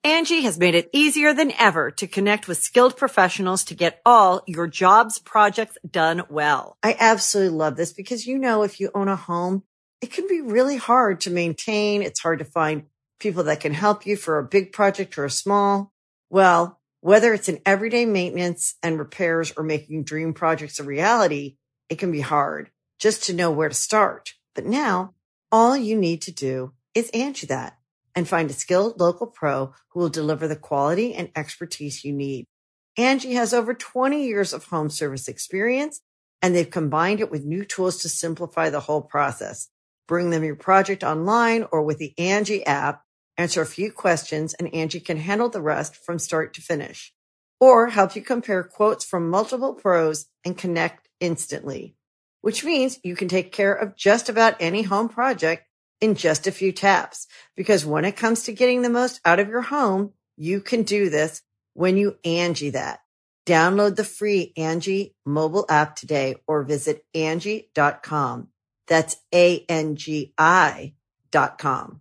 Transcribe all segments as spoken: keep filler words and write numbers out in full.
Angie has made it easier than ever to connect with skilled professionals to get all your jobs projects done well. I absolutely love this because, you know, if you own a home, it can be really hard to maintain. It's hard to find people that can help you for a big project or a small. Well, whether it's in everyday maintenance and repairs or making dream projects a reality, it can be hard just to know where to start. But now all you need to do is Angie that and find a skilled local pro who will deliver the quality and expertise you need. Angie has over twenty years of home service experience, and they've combined it with new tools to simplify the whole process. Bring them your project online or with the Angie app, answer a few questions, and Angie can handle the rest from start to finish. Or help you compare quotes from multiple pros and connect instantly, which means you can take care of just about any home project in just a few taps. Because when it comes to getting the most out of your home, you can do this when you Angie that. Download the free Angie mobile app today or visit Angie dot com. That's A N G I dot com.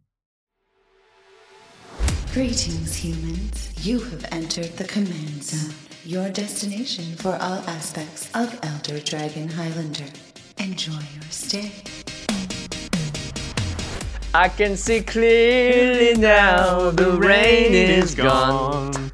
Greetings, humans. You have entered the Command Zone, your destination for all aspects of Elder Dragon Highlander. Enjoy your stay. I can see clearly now the rain is gone.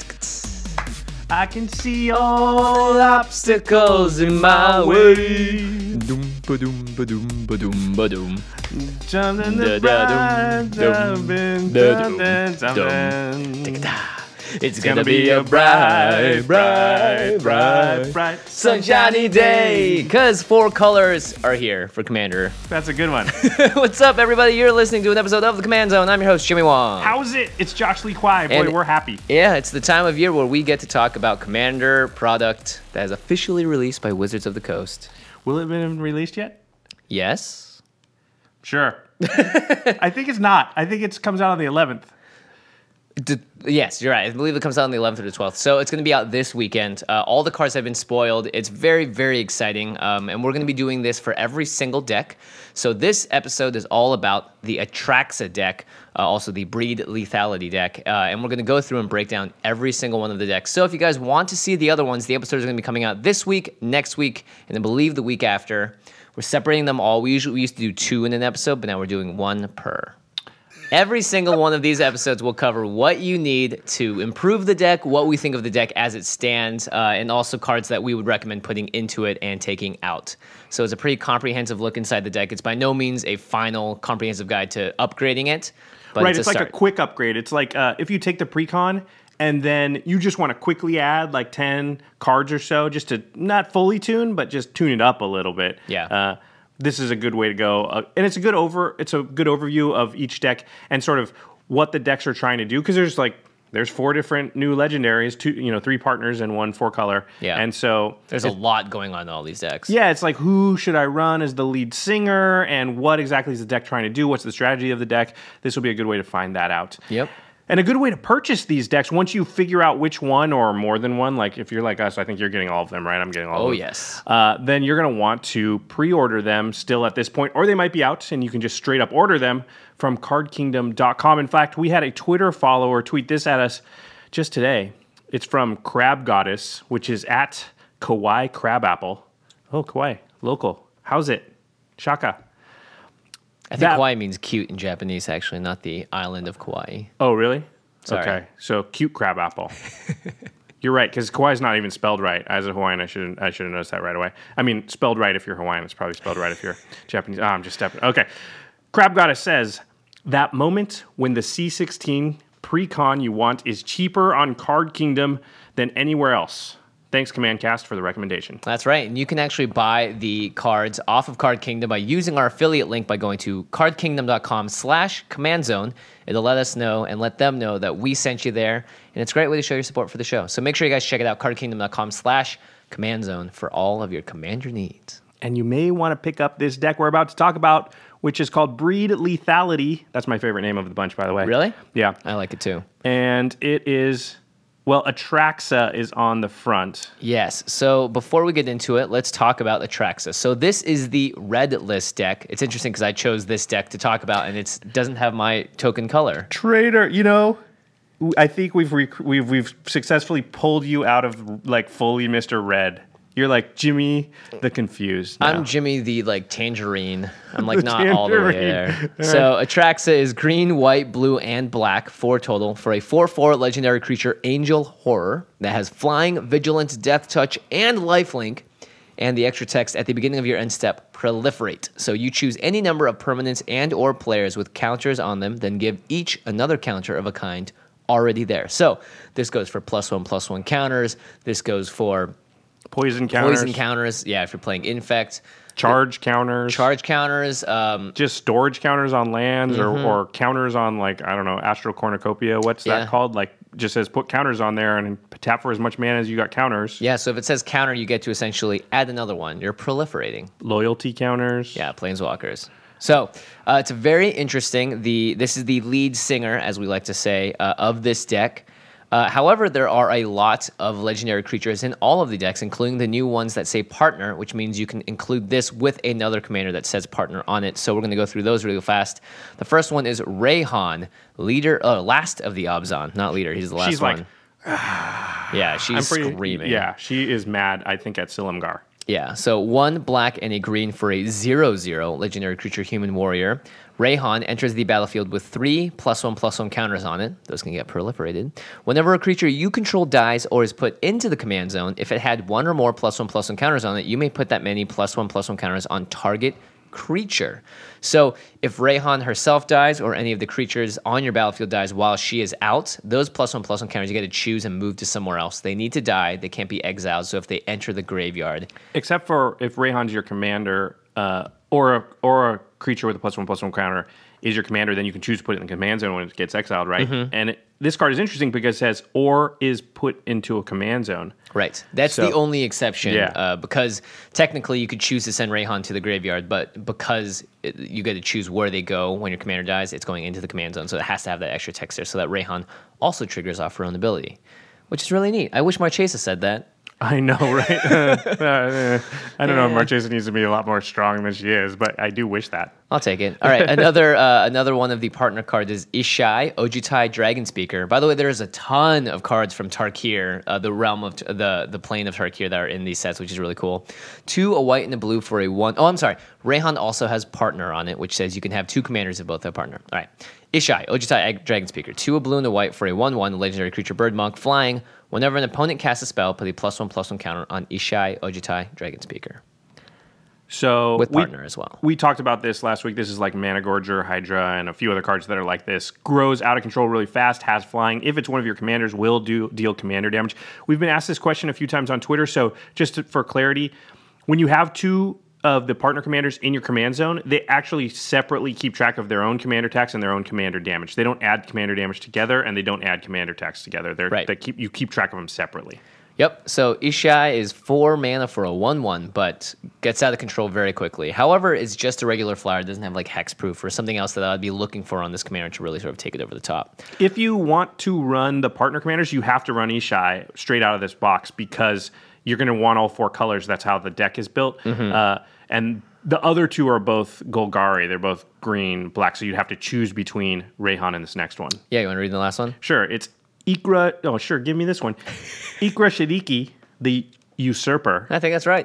I can see all Obstacles in my way. Doom ba doom ba doom ba doom ba doom. Jumping the bride, jumping, jumping, jumping. It's gonna be a bright, bright, bright, bright, sunshiny day. Cause four colors are here for Commander. That's a good one. What's up, everybody? You're listening to an episode of the Command Zone. I'm your host, Jimmy Wong. How's it? It's Josh Lee Kwai. Boy, And- we're happy. Yeah, it's the time of year where we get to talk about Commander product that is officially released by Wizards of the Coast. Will it have been released yet? Yes. Sure. I think it's not. I think it comes out on the eleventh. D- yes, you're right. I believe it comes out on the eleventh or the twelfth. So it's going to be out this weekend. Uh, all the cards have been spoiled. It's very, very exciting. Um, and we're going to be doing this for every single deck. So this episode is all about the Atraxa deck, uh, also the Breed Lethality deck. Uh, and we're going to go through and break down every single one of the decks. So if you guys want to see the other ones, the episodes are going to be coming out this week, next week, and I believe the week after. We're separating them all. We usually we used to do two in an episode, but now we're doing one per. Every single one of these episodes will cover what you need to improve the deck, what we think of the deck as it stands, uh, and also cards that we would recommend putting into it and taking out. So it's a pretty comprehensive look inside the deck. It's by no means a final comprehensive guide to upgrading it, but Right, it's, it's, a like start. a quick upgrade. It's like uh, if you take the precon and then you just want to quickly add like ten cards or so, just to not fully tune, but just tune it up a little bit. Yeah. Uh, this is a good way to go, uh, and it's a good over. It's a good overview of each deck and sort of what the decks are trying to do. Because there's like there's four different new legendaries, two you know three partners and one four color. Yeah. And so There's a lot going on in all these decks. yeah, it's like who should I run as the lead singer, and what exactly is the deck trying to do? What's the strategy of the deck? This will be a good way to find that out. Yep. And a good way to purchase these decks, once you figure out which one or more than one, like if you're like us, I think you're getting all of them, right? I'm getting all Oh, of them. yes. Uh, then you're going to want to pre-order them still at this point, or they might be out, and you can just straight up order them from card kingdom dot com. In fact, we had a Twitter follower tweet this at us just today. It's from Crab Goddess, which is at Kawaii Crabapple. Oh, Kawaii, local. How's it? Shaka. I think That- Kauai means cute in Japanese, actually, not the island of Kauai. Oh, really? Sorry. Okay, so cute crab apple. You're right, because Kauai's not even spelled right. As a Hawaiian, I should I should have noticed that right away. I mean, spelled right if you're Hawaiian. It's probably spelled right if you're Japanese. Oh, I'm just stepping. Okay. Crab Goddess says, that moment when the C sixteen pre-con you want is cheaper on Card Kingdom than anywhere else. Thanks, CommandCast, for the recommendation. That's right, and you can actually buy the cards off of Card Kingdom by using our affiliate link by going to card kingdom dot com slash command zone. It'll let us know and let them know that we sent you there, and it's a great way to show your support for the show. So make sure you guys check it out, card kingdom dot com slash command zone for all of your Commander needs. And you may want to pick up this deck we're about to talk about, which is called Breed Lethality. That's my favorite name of the bunch, by the way. Really? Yeah. I like it too. And it is, well, Atraxa is on the front. Yes. So before we get into it, let's talk about Atraxa. So this is the red list deck. It's interesting because I chose this deck to talk about, and it doesn't have my token color. Traitor, you know, I think we've rec- we've we've successfully pulled you out of like fully Mister Red. You're like Jimmy the Confused now. I'm Jimmy the like tangerine. I'm like The not all the way tangerine. there. So Atraxa is green, white, blue, and black, four total, for a four four legendary creature, Angel Horror, that has flying, vigilance, death touch, and lifelink. And the extra text at the beginning of your end step, proliferate. So you choose any number of permanents and or players with counters on them, then give each another counter of a kind already there. So this goes for plus one, plus one counters. This goes for Poison counters. poison counters. Yeah, if you're playing Infect. Charge counters. Charge counters. Um, Just storage counters on lands Mm-hmm. or, or counters on, like, I don't know, Astral Cornucopia. What's Yeah. that called? Like, just says put counters on there and tap for as much mana as you got counters. yeah, so if it says counter, you get to essentially add another one. You're proliferating. Loyalty counters. Yeah, Planeswalkers. So uh, it's very interesting. The This is the lead singer, as we like to say, uh, of this deck. Uh, however, there are a lot of legendary creatures in all of the decks, including the new ones that say partner, which means you can include this with another commander that says partner on it. So we're going to go through those really fast. The first one is Rayhan, leader, uh, last of the Abzan, not leader. He's the last She's one. like, yeah, she's I'm pretty, screaming. Yeah, she is mad, I think, at Silumgar. Yeah, so one black and a green for a zero zero legendary creature human warrior. Rayhan enters the battlefield with three plus one plus one counters on it. Those can get proliferated. Whenever a creature you control dies or is put into the command zone, if it had one or more plus one plus one counters on it, you may put that many plus one plus one counters on target creature. So if Rayhan herself dies or any of the creatures on your battlefield dies while she is out, those plus one plus one counters you get to choose and move to somewhere else. They need to die. They can't be exiled. So if they enter the graveyard, Except for if Rayhan's your commander, uh, or a or a creature with a plus one plus one counter is your commander, then you can choose to put it in the command zone when it gets exiled, right? Mm-hmm. And it, this card is interesting because it says or is put into a command zone. right? That's So- the only exception. Yeah. Uh, because technically you could choose to send Rayhan to the graveyard, but because it, you get to choose where they go when your commander dies, it's going into the command zone. So it has to have that extra text there so that Rayhan also triggers off her own ability, which is really neat. I wish Marchesa said that. I know, right? Uh, I don't know if Marchesa needs to be a lot more strong than she is, but I do wish that. I'll take it. All right, another uh, another one of the partner cards is Ishai, Ojutai Dragon Speaker. By the way, there's a ton of cards from Tarkir, uh, the realm of t- the the plane of Tarkir, that are in these sets, which is really cool. Two, a white and a blue for a one. Oh, I'm sorry. Rayhan also has partner on it, which says you can have two commanders of both have partner. All right. Ishai, Ojutai Dragon Speaker. Two, a blue and a white for a one one, legendary creature bird monk, flying. Whenever an opponent casts a spell, put a plus one plus one counter on Ishai, Ojutai Dragon Speaker. So With we- partner as well. We talked about this last week. This is like Mana Gorger, Hydra, and a few other cards that are like this. Grows out of control really fast, has flying. If it's one of your commanders, will do deal commander damage. We've been asked this question a few times on Twitter, so just to, for clarity, when you have two of the partner commanders in your command zone, they actually separately keep track of their own commander attacks and their own commander damage. They don't add commander damage together, and they don't add commander attacks together. They're, Right. they keep you keep track of them separately. Yep. So Ishai is four mana for a one one, but gets out of control very quickly. However, it's just a regular flyer. It doesn't have like hexproof or something else that I'd be looking for on this commander to really sort of take it over the top. If you want to run the partner commanders, you have to run Ishai straight out of this box because you're going to want all four colors. That's how the deck is built. Mm-hmm. Uh, and the other two are both Golgari. They're both green, black. So you'd have to choose between Rayhan and this next one. Yeah, you want to read the last one? Sure. It's Ikra. Oh, sure. Give me this one. Ikra Shadiki, the Usurper. I think that's right.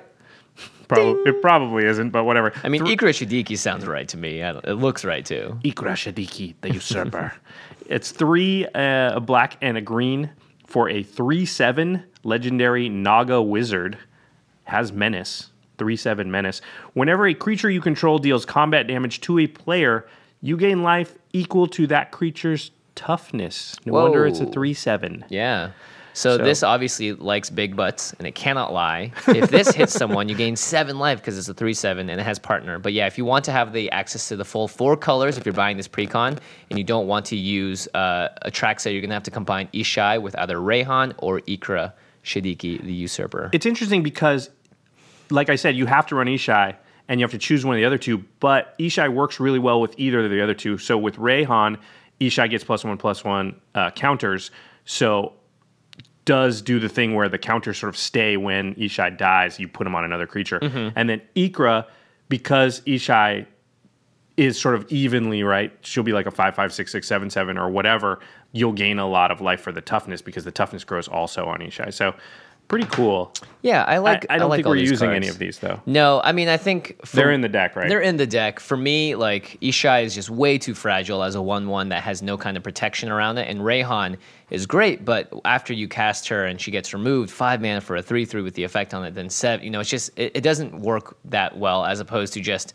Prob- it probably isn't, but whatever. I mean, Ikra Shadiki sounds right to me. I don't, it looks right too. Ikra Shadiki, the Usurper. It's three, uh, a black and a green for a three seven legendary Naga Wizard. Has Menace. three seven Menace. Whenever a creature you control deals combat damage to a player, you gain life equal to that creature's toughness. No Whoa. wonder it's a three seven. Yeah. So, So- this obviously likes big butts, and it cannot lie. If this hits someone, you gain seven life because it's a three seven, and it has partner. But yeah, if you want to have the access to the full four colors, if you're buying this precon, and you don't want to use uh, Atraxa, you're going to have to combine Ishai with either Rayhan or Ikra Shadiki, the Usurper. It's interesting because, like I said, you have to run Ishai, and you have to choose one of the other two, but Ishai works really well with either of the other two. So with Rayhan, Ishai gets plus one, plus one uh, counters, so does do the thing where the counters sort of stay when Ishai dies, you put him on another creature. Mm-hmm. And then Ikra, because Ishai is sort of evenly, right, she'll be like a five, five, six, six, seven, seven, or whatever, you'll gain a lot of life for the toughness because the toughness grows also on Ishai. So pretty cool. Yeah, I like. I, I don't like think all we're these using cards. any of these though. No, I mean I think for, They're in the deck, right? They're in the deck. For me, like Ishai is just way too fragile as a one one that has no kind of protection around it, and Rayhan is great, but after you cast her and she gets removed, five mana for a three three with the effect on it, then seven. You know, it's just it, it doesn't work that well as opposed to just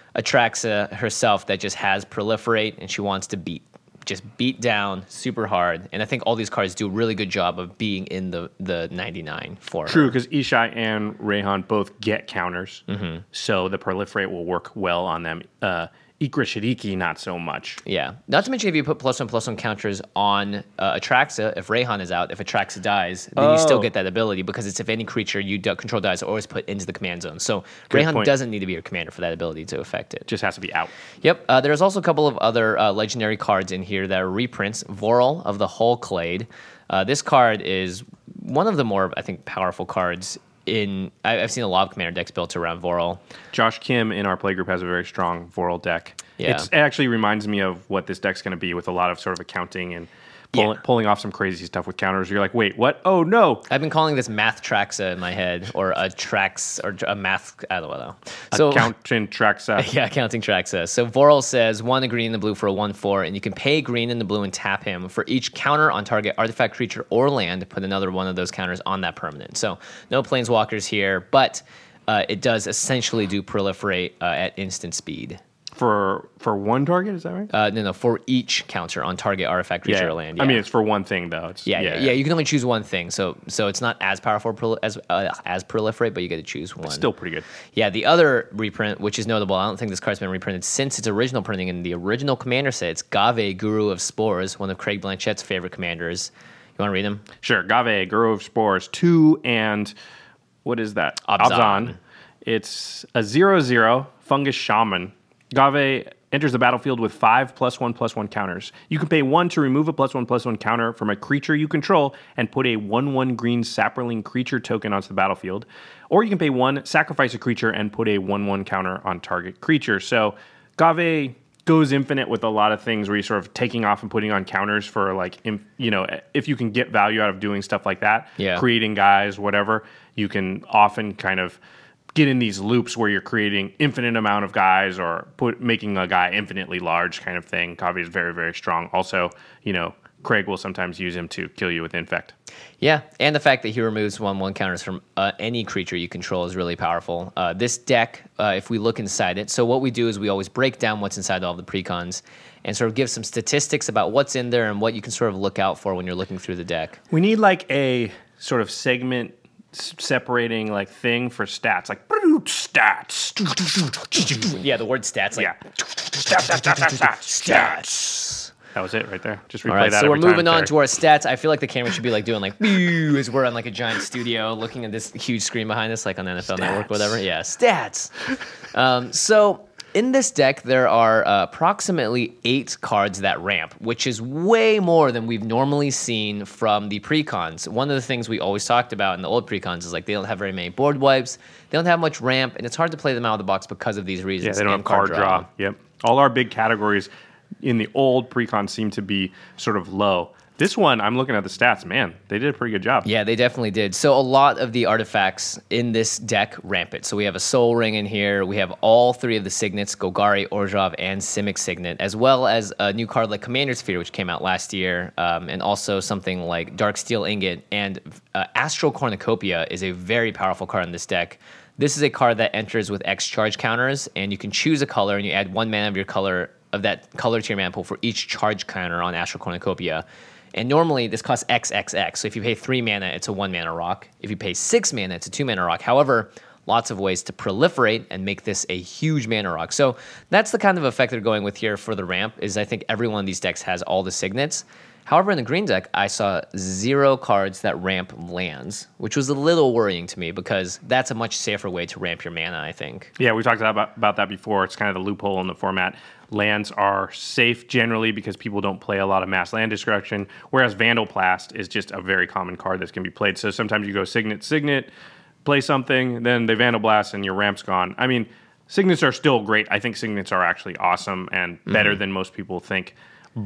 Atraxa herself that just has proliferate and she wants to beat. Just beat down super hard, and I think all these cards do a really good job of being in the the ninety-nine for True, her. because Ishai and Rayhan both get counters, Mm-hmm. so the proliferate will work well on them. Uh, Ikra Shiriki, not so much. Yeah. Not to mention if you put plus one plus one counters on uh, Atraxa, if Rayhan is out, if Atraxa dies, then Oh. you still get that ability because it's if any creature you do control dies are always put into the command zone. So Good Rayhan point. doesn't need to be your commander for that ability to affect it. Just has to be out. Yep. Uh, there's also a couple of other uh, legendary cards in here that are reprints. Voral of the Hull Clade. Uh, this card is one of the more, I think, powerful cards in. I, I've seen a lot of commander decks built around Voral. Josh Kim in our playgroup has a very strong Voral deck. Yeah. It's, it actually reminds me of what this deck's going to be with a lot of sort of accounting and pull, Yeah. pulling off some crazy stuff with counters. You're like, wait, what? Oh, no. I've been calling this Math Traxa in my head, or a Trax, or a Math. I don't know. So Accountant Traxa. yeah, counting Traxa. So Voral says one a green and the blue for a one four, and you can pay green and the blue and tap him for each counter on target artifact, creature, or land. Put another one of those counters on that permanent. So no planeswalkers here, but uh, it does essentially do proliferate uh, at instant speed. For for one target, is that right? Uh, no, no, for each counter on target artifact, creature, or land. I yeah. mean, it's for one thing, though. It's, Yeah, yeah, yeah, You can only choose one thing, so so it's not as powerful prol- as uh, as proliferate, but you get to choose one. Still pretty good. Yeah, the other reprint, which is notable, I don't think this card's been reprinted since its original printing in the original Commander set. It's Gave, Guru of Spores, one of Craig Blanchett's favorite commanders. You want to read them? Sure. Gave, Guru of Spores, two, and what is that? Abzan. It's a zero zero fungus shaman. Gave enters the battlefield with five plus one plus one counters. You can pay one to remove a plus one plus one counter from a creature you control and put a one one green Saproling creature token onto the battlefield. Or you can pay one, sacrifice a creature, and put a one one counter on target creature. So Gave goes infinite with a lot of things where you're sort of taking off and putting on counters for, like, im- you know, if you can get value out of doing stuff like that, Yeah. creating guys, whatever, you can often kind of get in these loops where you're creating infinite amount of guys or put making a guy infinitely large kind of thing. Gave is very, very strong. Also, you know, Craig will sometimes use him to kill you with infect. Yeah, and the fact that he removes one one counters from uh, any creature you control is really powerful. Uh, this deck, uh, if we look inside it, so what we do is we always break down what's inside all the precons and sort of give some statistics about what's in there and what you can sort of look out for when you're looking through the deck. We need like a sort of segment s- separating like thing for stats, like stats. Yeah, the word stats, like Yeah. Stats, stats, stats, stats, stats. stats. That was it right there. Just replay All right, that so we're every moving time, on Terry. to our stats. I feel like the camera should be like doing like "Boo," as we're on like a giant studio looking at this huge screen behind us, like on N F L Network, whatever. Yeah, stats. Um, so in this deck, there are uh, approximately eight cards that ramp, which is way more than we've normally seen from the precons. One of the things we always talked about in the old precons is like they don't have very many board wipes, they don't have much ramp, and it's hard to play them out of the box because of these reasons. Yeah, they don't and have card draw. Yep. All our big categories in the old precon seem to be sort of low. This one, I'm looking at the stats. Man, they did a pretty good job. Yeah, they definitely did. So a lot of the artifacts in this deck ramp it. So we have a Soul Ring in here. We have all three of the signets, Golgari, Orzhov, and Simic Signet, as well as a new card like Commander Sphere, which came out last year, um, and also something like Dark Steel Ingot. And uh, Astral Cornucopia is a very powerful card in this deck. This is a card that enters with X charge counters, and you can choose a color, and you add one mana of your color of that color to your mana pool for each charge counter on Astral Cornucopia. And normally this costs X X X. So if you pay three mana, it's a one mana rock. If you pay six mana, it's a two mana rock. However, lots of ways to proliferate and make this a huge mana rock. So that's the kind of effect they're going with here for the ramp, is I think every one of these decks has all the signets. However, in the green deck, I saw zero cards that ramp lands, which was a little worrying to me because that's a much safer way to ramp your mana, I think. Yeah, we talked about, about that before. It's kind of the loophole in the format. Lands are safe generally because people don't play a lot of mass land destruction, whereas Vandalplast is just a very common card that's going to be played. So sometimes you go Signet, Signet, play something, then they Vandalblast and your ramp's gone. I mean, Signets are still great. I think Signets are actually awesome and better mm-hmm. than most people think. But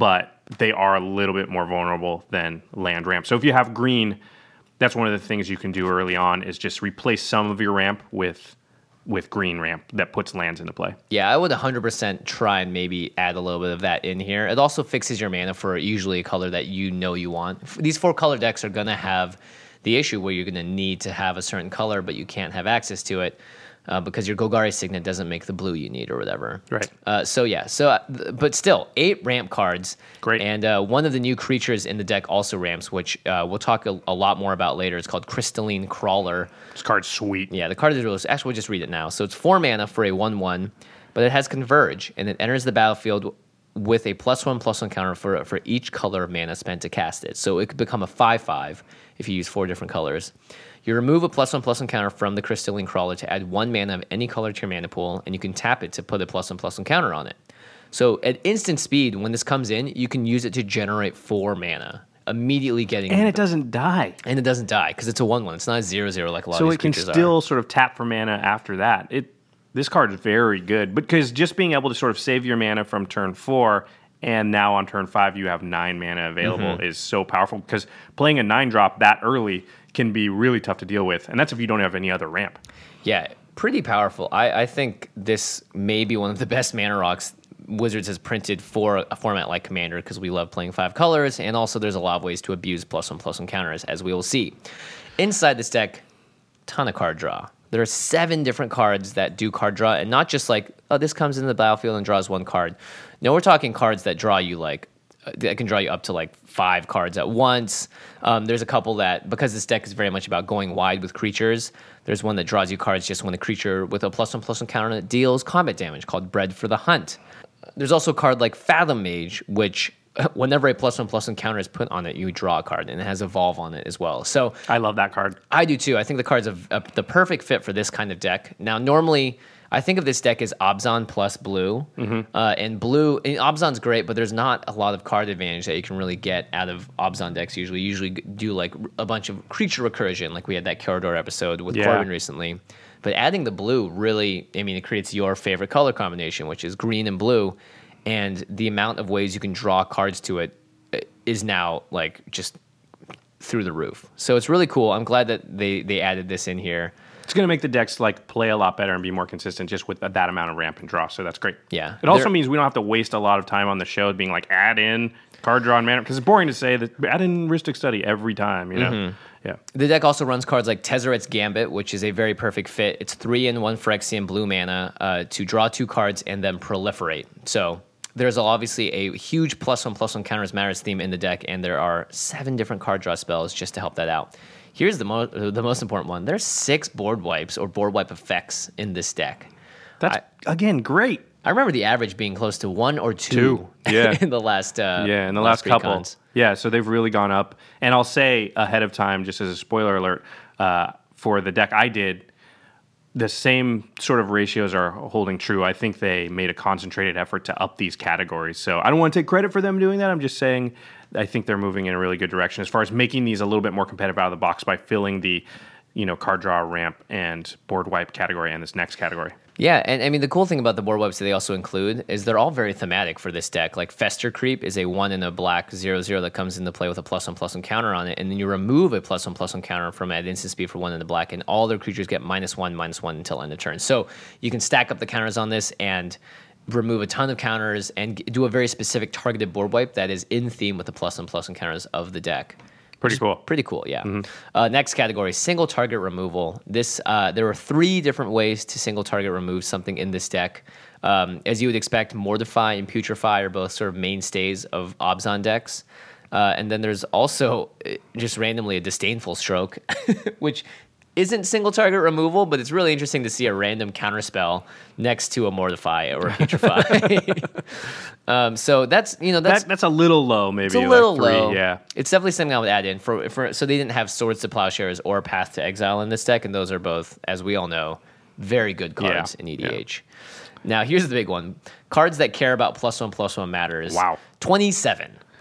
they are a little bit more vulnerable than land ramp. So if you have green, that's one of the things you can do early on is just replace some of your ramp with with green ramp that puts lands into play. Yeah, I would one hundred percent try and maybe add a little bit of that in here. It also fixes your mana for usually a color that you know you want. These four color decks are going to have the issue where you're going to need to have a certain color, but you can't have access to it uh, because your Golgari Signet doesn't make the blue you need or whatever. Right. Uh, so yeah, so uh, but still, eight ramp cards. Great. And uh, one of the new creatures in the deck also ramps, which uh, we'll talk a, a lot more about later. It's called Crystalline Crawler. This card's sweet. Yeah, the card is really... Actually, we'll just read it now. So it's four mana for a one one, but it has Converge, and it enters the battlefield with a plus one, plus one counter for, for each color of mana spent to cast it. So it could become a five five if you use four different colors. You remove a plus one, plus one counter from the Crystalline Crawler to add one mana of any color to your mana pool, and you can tap it to put a plus one, plus one counter on it. So at instant speed, when this comes in, you can use it to generate four mana. Immediately getting And it doesn't die. and it doesn't die because it's a one one. It's not a zero zero like a lot So of these it can creatures still are. sort of tap for mana after that. It this card is very good because just being able to sort of save your mana from turn four and now on turn five you have nine mana available Mm-hmm. is so powerful because playing a nine drop that early can be really tough to deal with, and that's if you don't have any other ramp. Yeah, pretty powerful. I, I think this may be one of the best mana rocks Wizards has printed for a format like Commander because we love playing five colors, and also there's a lot of ways to abuse plus one plus one counters, as we will see. Inside this deck, ton of card draw. There are seven different cards that do card draw, and not just like, oh, this comes into the battlefield and draws one card. No, we're talking cards that draw you like, uh, that can draw you up to like five cards at once. Um, there's a couple that, because this deck is very much about going wide with creatures, there's one that draws you cards just when the creature with a plus one plus one counter that deals combat damage called Bred for the Hunt. There's also a card like Fathom Mage, which whenever a plus one plus one counter is put on it, you draw a card, and it has Evolve on it as well. So I love that card. I do too. I think the card's a, a, the perfect fit for this kind of deck. Now, normally, I think of this deck as Obzon plus blue. Mm-hmm. Uh, and blue, and Obzon's great, but there's not a lot of card advantage that you can really get out of Obzon decks usually. You usually do like a bunch of creature recursion, like we had that Corridor episode with Yeah. Corbin recently. But adding the blue really, I mean, it creates your favorite color combination, which is green and blue. And the amount of ways you can draw cards to it is now like just through the roof. So it's really cool. I'm glad that they, they added this in here. It's going to make the decks like play a lot better and be more consistent just with that amount of ramp and draw. So that's great. Yeah. It also There- means we don't have to waste a lot of time on the show being like add in card draw and mana because it's boring to say that add in Rhystic Study every time. You know. Mm-hmm. Yeah. The deck also runs cards like Tezzeret's Gambit, which is a very perfect fit. It's three and one Phyrexian blue mana uh, to draw two cards and then proliferate. So there's obviously a huge plus one plus one counters matters theme in the deck, and there are seven different card draw spells just to help that out. Here's the most the most important one. There's six board wipes or board wipe effects in this deck. That's I, again great. I remember the average being close to one or two. Two, yeah. in the last uh, Yeah, in the last, couple. Recons. Yeah, so they've really gone up. And I'll say ahead of time, just as a spoiler alert, uh, for the deck I did, the same sort of ratios are holding true. I think they made a concentrated effort to up these categories. So I don't want to take credit for them doing that. I'm just saying I think they're moving in a really good direction as far as making these a little bit more competitive out of the box by filling the, you know, card draw, ramp, and board wipe category and this next category. Yeah, and I mean, the cool thing about the board wipes that they also include is they're all very thematic for this deck. Like Fester Creep is a one in a black zero zero that comes into play with a plus one plus one counter on it, and then you remove a plus one plus one counter from at instant speed for one in the black, and all their creatures get minus one, minus one until end of turn. So you can stack up the counters on this and remove a ton of counters and do a very specific targeted board wipe that is in theme with the plus one plus one counters of the deck. Pretty cool. Pretty cool, yeah. Mm-hmm. Uh, next category, single target removal. This uh, there are three different ways to single target remove something in this deck. Um, as you would expect, Mortify and Putrefy are both sort of mainstays of Obzon decks. Uh, and then there's also uh, just randomly a Disdainful Stroke, which isn't single target removal, but it's really interesting to see a random counterspell next to a Mortify or a Putrefy. um, so that's, you know, that's... That, that's a little low, maybe. It's a like little three, low. Yeah. It's definitely something I would add in for for so they didn't have Swords to Plowshares or Path to Exile in this deck, and those are both, as we all know, very good cards Yeah. in E D H. Yeah. Now here's the big one: cards that care about plus one plus one matters. Wow. twenty-seven.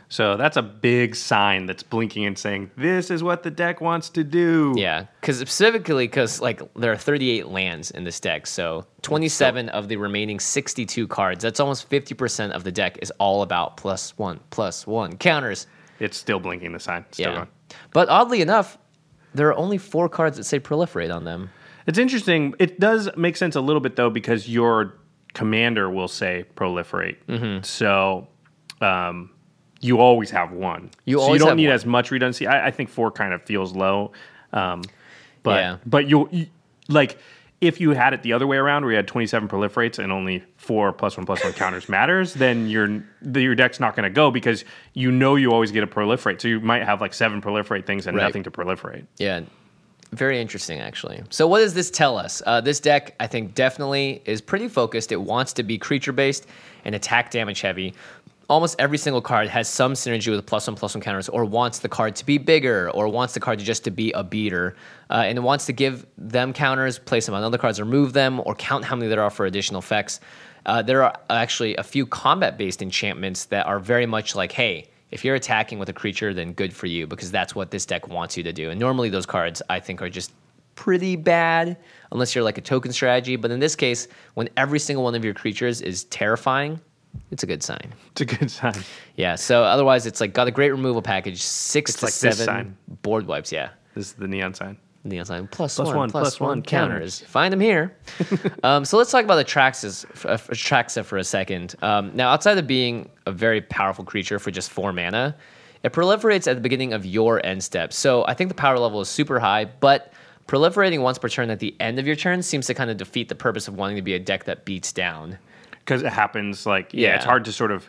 So that's a big sign that's blinking and saying, this is what the deck wants to do. Yeah, because specifically because like there are thirty-eight lands in this deck, so twenty-seven of the remaining sixty-two cards, that's almost fifty percent of the deck is all about plus one, plus one counters. It's still blinking the sign. Still Yeah. going. But oddly enough, there are only four cards that say proliferate on them. It's interesting. It does make sense a little bit, though, because your commander will say proliferate. Mm-hmm. So um, you always have one. You so always you don't have need one. as much redundancy. I, I think four kind of feels low. Um, but Yeah. but you, you like if you had it the other way around, where you had twenty-seven proliferates and only four plus one plus one counters matters, then your the, your deck's not going to go because you know you always get a proliferate. So you might have like seven proliferate things and Right. nothing to proliferate. Yeah, very interesting, actually. So what does this tell us? Uh, this deck, I think, definitely is pretty focused. It wants to be creature-based and attack damage heavy. Almost every single card has some synergy with plus one, plus one counters, or wants the card to be bigger, or wants the card to just to be a beater. Uh, and it wants to give them counters, place them on other cards, remove them, or count how many there are for additional effects. Uh, there are actually a few combat-based enchantments that are very much like, hey, if you're attacking with a creature, then good for you, because that's what this deck wants you to do. And normally those cards, I think, are just pretty bad, unless you're like a token strategy. But in this case, when every single one of your creatures is terrifying, it's a good sign. It's a good sign. Yeah, so otherwise it's like got a great removal package, six It's to like this seven sign. board wipes, yeah. This is the neon sign. Neon sign, plus, Plus one, one, plus plus one one counters. Find them here. um, so let's talk about Atraxas, uh, Atraxa for a second. Um, now, outside of being a very powerful creature for just four mana, it proliferates at the beginning of your end step. So I think the power level is super high, but proliferating once per turn at the end of your turn seems to kind of defeat the purpose of wanting to be a deck that beats down. Because it happens, like, yeah, Yeah. it's hard to sort of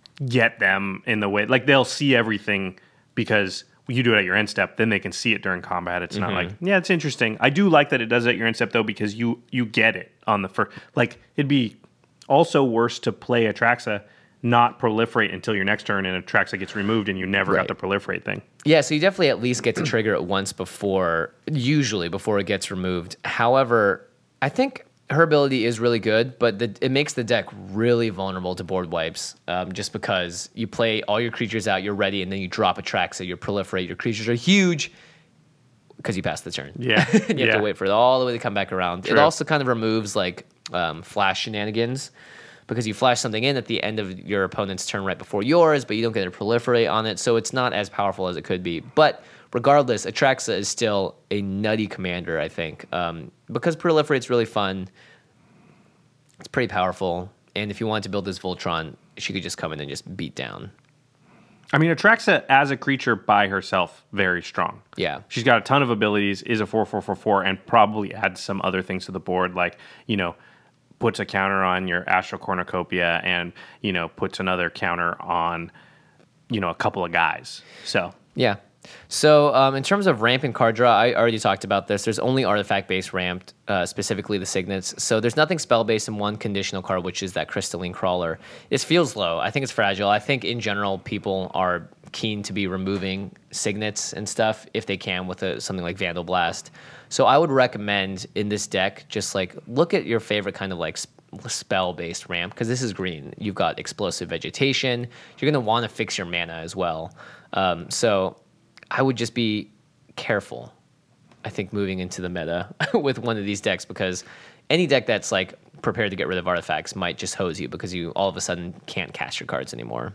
get them in the way. Like, they'll see everything because you do it at your end step, then they can see it during combat. It's not like, yeah, it's interesting. I do like that it does it at your end step, though, because you you get it on the first. Like, it'd be also worse to play Atraxa, not proliferate until your next turn, and Atraxa gets removed, and you never Right. got the proliferate thing. Yeah, so you definitely at least get to trigger it once before, usually before it gets removed. However, I think her ability is really good, but the, it makes the deck really vulnerable to board wipes, um, just because you play all your creatures out, you're ready, and then you drop Atraxa, you proliferate, your creatures are huge because you passed the turn. Yeah. you yeah. have to wait for it all the way to come back around. True. It also kind of removes like um, flash shenanigans, because you flash something in at the end of your opponent's turn right before yours, but you don't get to proliferate on it, so it's not as powerful as it could be. But regardless, Atraxa is still a nutty commander, I think, um, because proliferate's really fun. It's pretty powerful, and if you want to build this Voltron, she could just come in and just beat down. I mean, Atraxa as a creature by herself, very strong. Yeah. She's got a ton of abilities, is a four four four four, and probably adds some other things to the board, like, you know, puts a counter on your Astral Cornucopia and, you know, puts another counter on, you know, a couple of guys. So, Yeah. So um, in terms of ramp and card draw, I already talked about this. There's only artifact-based ramped, uh, specifically the signets. So there's nothing spell-based in one conditional card, which is that Crystalline Crawler. This feels low. I think it's fragile. I think in general people are keen to be removing signets and stuff if they can with a, something like Vandal Blast. So I would recommend in this deck just like look at your favorite kind of like sp- spell-based ramp, because this is green. You've got Explosive Vegetation. You're going to want to fix your mana as well. Um, so I would just be careful, I think, moving into the meta with one of these decks, because any deck that's like prepared to get rid of artifacts might just hose you because you all of a sudden can't cast your cards anymore.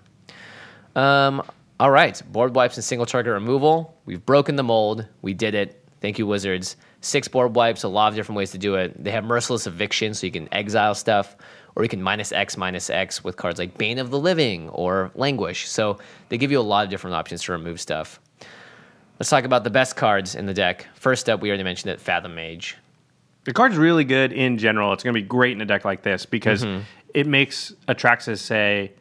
Um, all right, board wipes and single target removal. We've broken the mold. We did it. Thank you, Wizards. Six board wipes, a lot of different ways to do it. They have Merciless Eviction, so you can exile stuff, or you can minus X, minus X with cards like Bane of the Living or Languish. So they give you a lot of different options to remove stuff. Let's talk about the best cards in the deck. First up, we already mentioned it, Fathom Mage. the card's really good in general. It's going to be great in a deck like this because mm-hmm. it makes Atraxas say,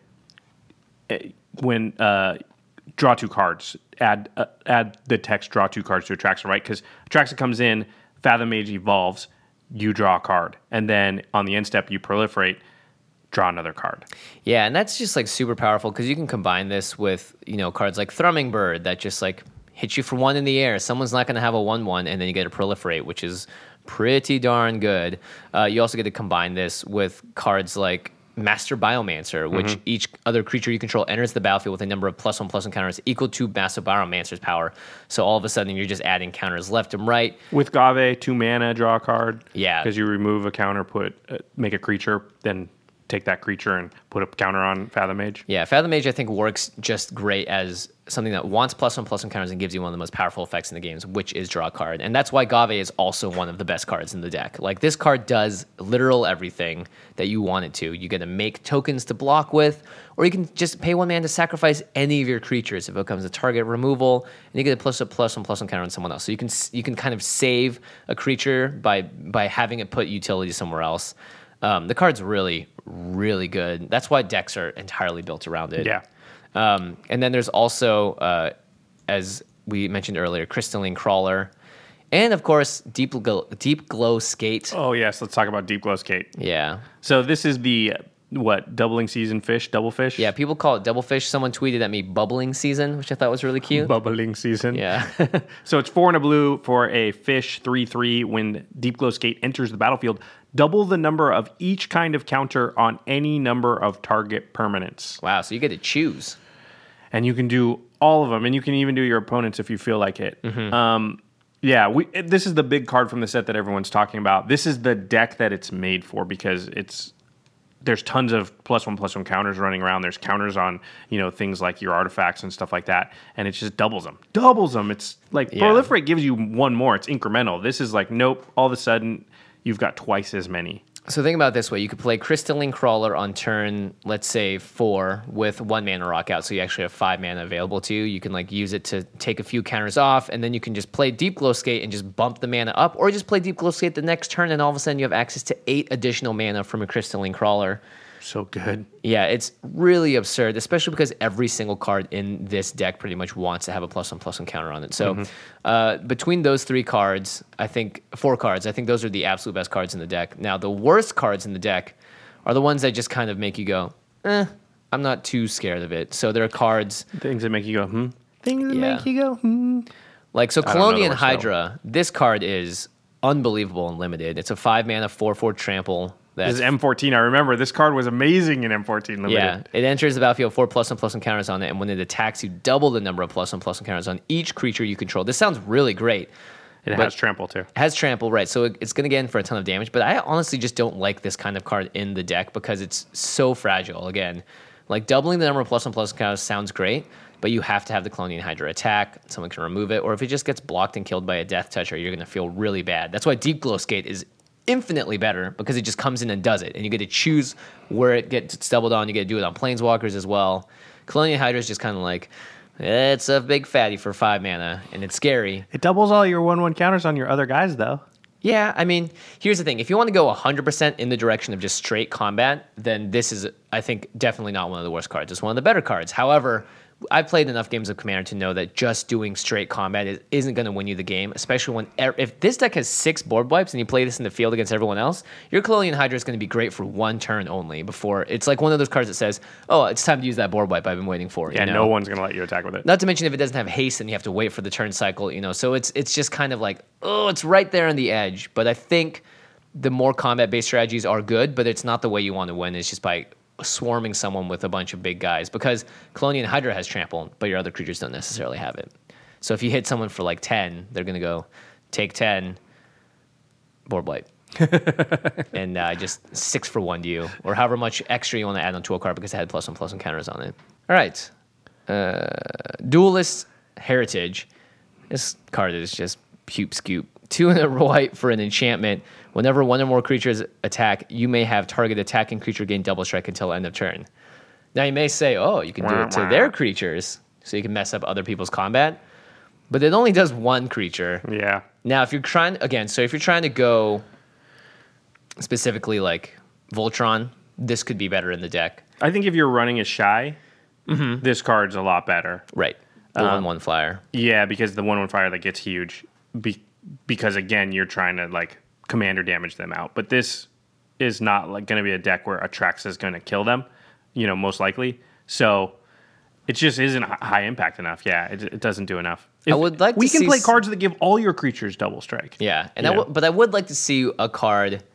when uh, draw two cards, add uh, add the text draw two cards to Atraxa, right? Because Atraxa comes in, Fathom Mage evolves, you draw a card. And then on the end step, you proliferate, draw another card. Yeah, and that's just like super powerful because you can combine this with, you know, cards like Thrumming Bird that just like hit you for one in the air. Someone's not going to have a one one, and then you get to proliferate, which is pretty darn good. Uh, you also get to combine this with cards like Master Biomancer, which Mm-hmm. each other creature you control enters the battlefield with a number of plus one plus one counters equal to Master Biomancer's power. So all of a sudden, you're just adding counters left and right. With Gave, two mana, draw a card. Yeah. Because you remove a counter, put uh, make a creature, then take that creature and put a counter on Fathom Mage. Yeah, Fathom Mage, I think, works just great as something that wants plus one plus one counters and gives you one of the most powerful effects in the games, which is draw a card. And that's why Gave is also one of the best cards in the deck. Like, this card does literal everything that you want it to. You get to make tokens to block with, or you can just pay one man to sacrifice any of your creatures if it becomes a target removal, and you get a plus a plus one plus one counter on someone else. So you can you can kind of save a creature by by having it put utility somewhere else. Um, the card's really, really good. That's why decks are entirely built around it. Yeah. Um, and then there's also, uh, as we mentioned earlier, Crystalline Crawler. And, of course, Deep Glow, Deep Glow Skate. Oh, yes. Let's talk about Deep Glow Skate. Yeah. So this is the, what, doubling season fish, double fish? Yeah, people call it double fish. Someone tweeted at me bubbling season, which I thought was really cute. Bubbling season. Yeah. So it's four and a blue for a fish, three three. When Deep Glow Skate enters the battlefield, double the number of each kind of counter on any number of target permanents. Wow, so you get to choose. And you can do all of them, and you can even do your opponents if you feel like it. Mm-hmm. Um, yeah, we, this is the big card from the set that everyone's talking about. This is the deck that it's made for because it's there's tons of plus one plus one counters running around. There's counters on you know things like your artifacts and stuff like that, and it just doubles them, doubles them. It's like Yeah. Proliferate gives you one more. It's incremental. This is like nope. All of a sudden, you've got twice as many. So think about it this way. You could play Crystalline Crawler on turn, let's say, four with one mana rock out. So you actually have five mana available to you. You can like use it to take a few counters off, and then you can just play Deep Glow Skate and just bump the mana up, or just play Deep Glow Skate the next turn, and all of a sudden you have access to eight additional mana from a Crystalline Crawler. So good. Yeah, it's really absurd, especially because every single card in this deck pretty much wants to have a plus one plus one counter on it. So Mm-hmm. uh, between those three cards, I think four cards, I think those are the absolute best cards in the deck. Now, the worst cards in the deck are the ones that just kind of make you go, eh, I'm not too scared of it. So there are cards Things that make you go, hmm. Things that Yeah. make you go, hmm. like, so I don't know the Colonian worst, though. Hydra, this card is unbelievable and limited. It's a five mana, four four trample. This That's is M fourteen. I remember this card was amazing in M fourteen Limited. Yeah, it enters the battlefield four plus one plus one counters on it, and when it attacks, you double the number of plus one plus one counters on each creature you control. This sounds really great. It But- has trample too. It has trample, right? So it- it's going to get in for a ton of damage. But I honestly just don't like this kind of card in the deck because it's so fragile. Again, like doubling the number of plus one plus one counters sounds great, but you have to have the Colonian Hydra attack. Someone can remove it, or if it just gets blocked and killed by a Death Toucher, you're going to feel really bad. That's why Deep Glow Skate is infinitely better because it just comes in and does it, and you get to choose where it gets doubled on. You get to do it on Planeswalkers as well. Colonial Hydra is just kind of like, it's a big fatty for five mana, and it's scary. It doubles all your one one counters on your other guys though. Yeah, I mean, here's the thing. If you want to go one hundred percent in the direction of just straight combat, then this is, I think, definitely not one of the worst cards. It's one of the better cards. However, I've played enough games of Commander to know that just doing straight combat is, isn't going to win you the game, especially when er, if this deck has six board wipes and you play this in the field against everyone else, your Colonian Hydra is going to be great for one turn only before it's like one of those cards that says, oh, it's time to use that board wipe I've been waiting for. Yeah, you know? no one's gonna let you attack with it. Not to mention if it doesn't have haste, then you have to wait for the turn cycle, you know. So it's it's just kind of like, oh, it's right there on the edge. But I think the more combat-based strategies are good, but it's not the way you want to win. It's just by swarming someone with a bunch of big guys, because Colonian Hydra has trample, but your other creatures don't necessarily have it. So if you hit someone for like ten, they're gonna go take ten, board wipe. and uh, just six for one to you, or however much extra you want to add onto a card because it had plus one plus one counters on it. All right, uh, Duelist Heritage. This card is just puke scoop. Two in a white for an enchantment. Whenever one or more creatures attack, you may have target attacking creature gain double strike until end of turn. Now you may say, oh, you can do it to their creatures, so you can mess up other people's combat. But it only does one creature. Yeah. Now, if you're trying, again, so if you're trying to go specifically like Voltron, this could be better in the deck. I think if you're running a Shy, this card's a lot better. Right. The one one flyer. Yeah, because the one one fire that gets huge. Be- because again, you're trying to like commander damage them out. But this is not like going to be a deck where Atraxa is going to kill them, you know, most likely. So it just isn't h- high impact enough. Yeah, it, it doesn't do enough. I would like we to can see play s- cards that give all your creatures double strike. Yeah, and You I know? w- but I would like to see a card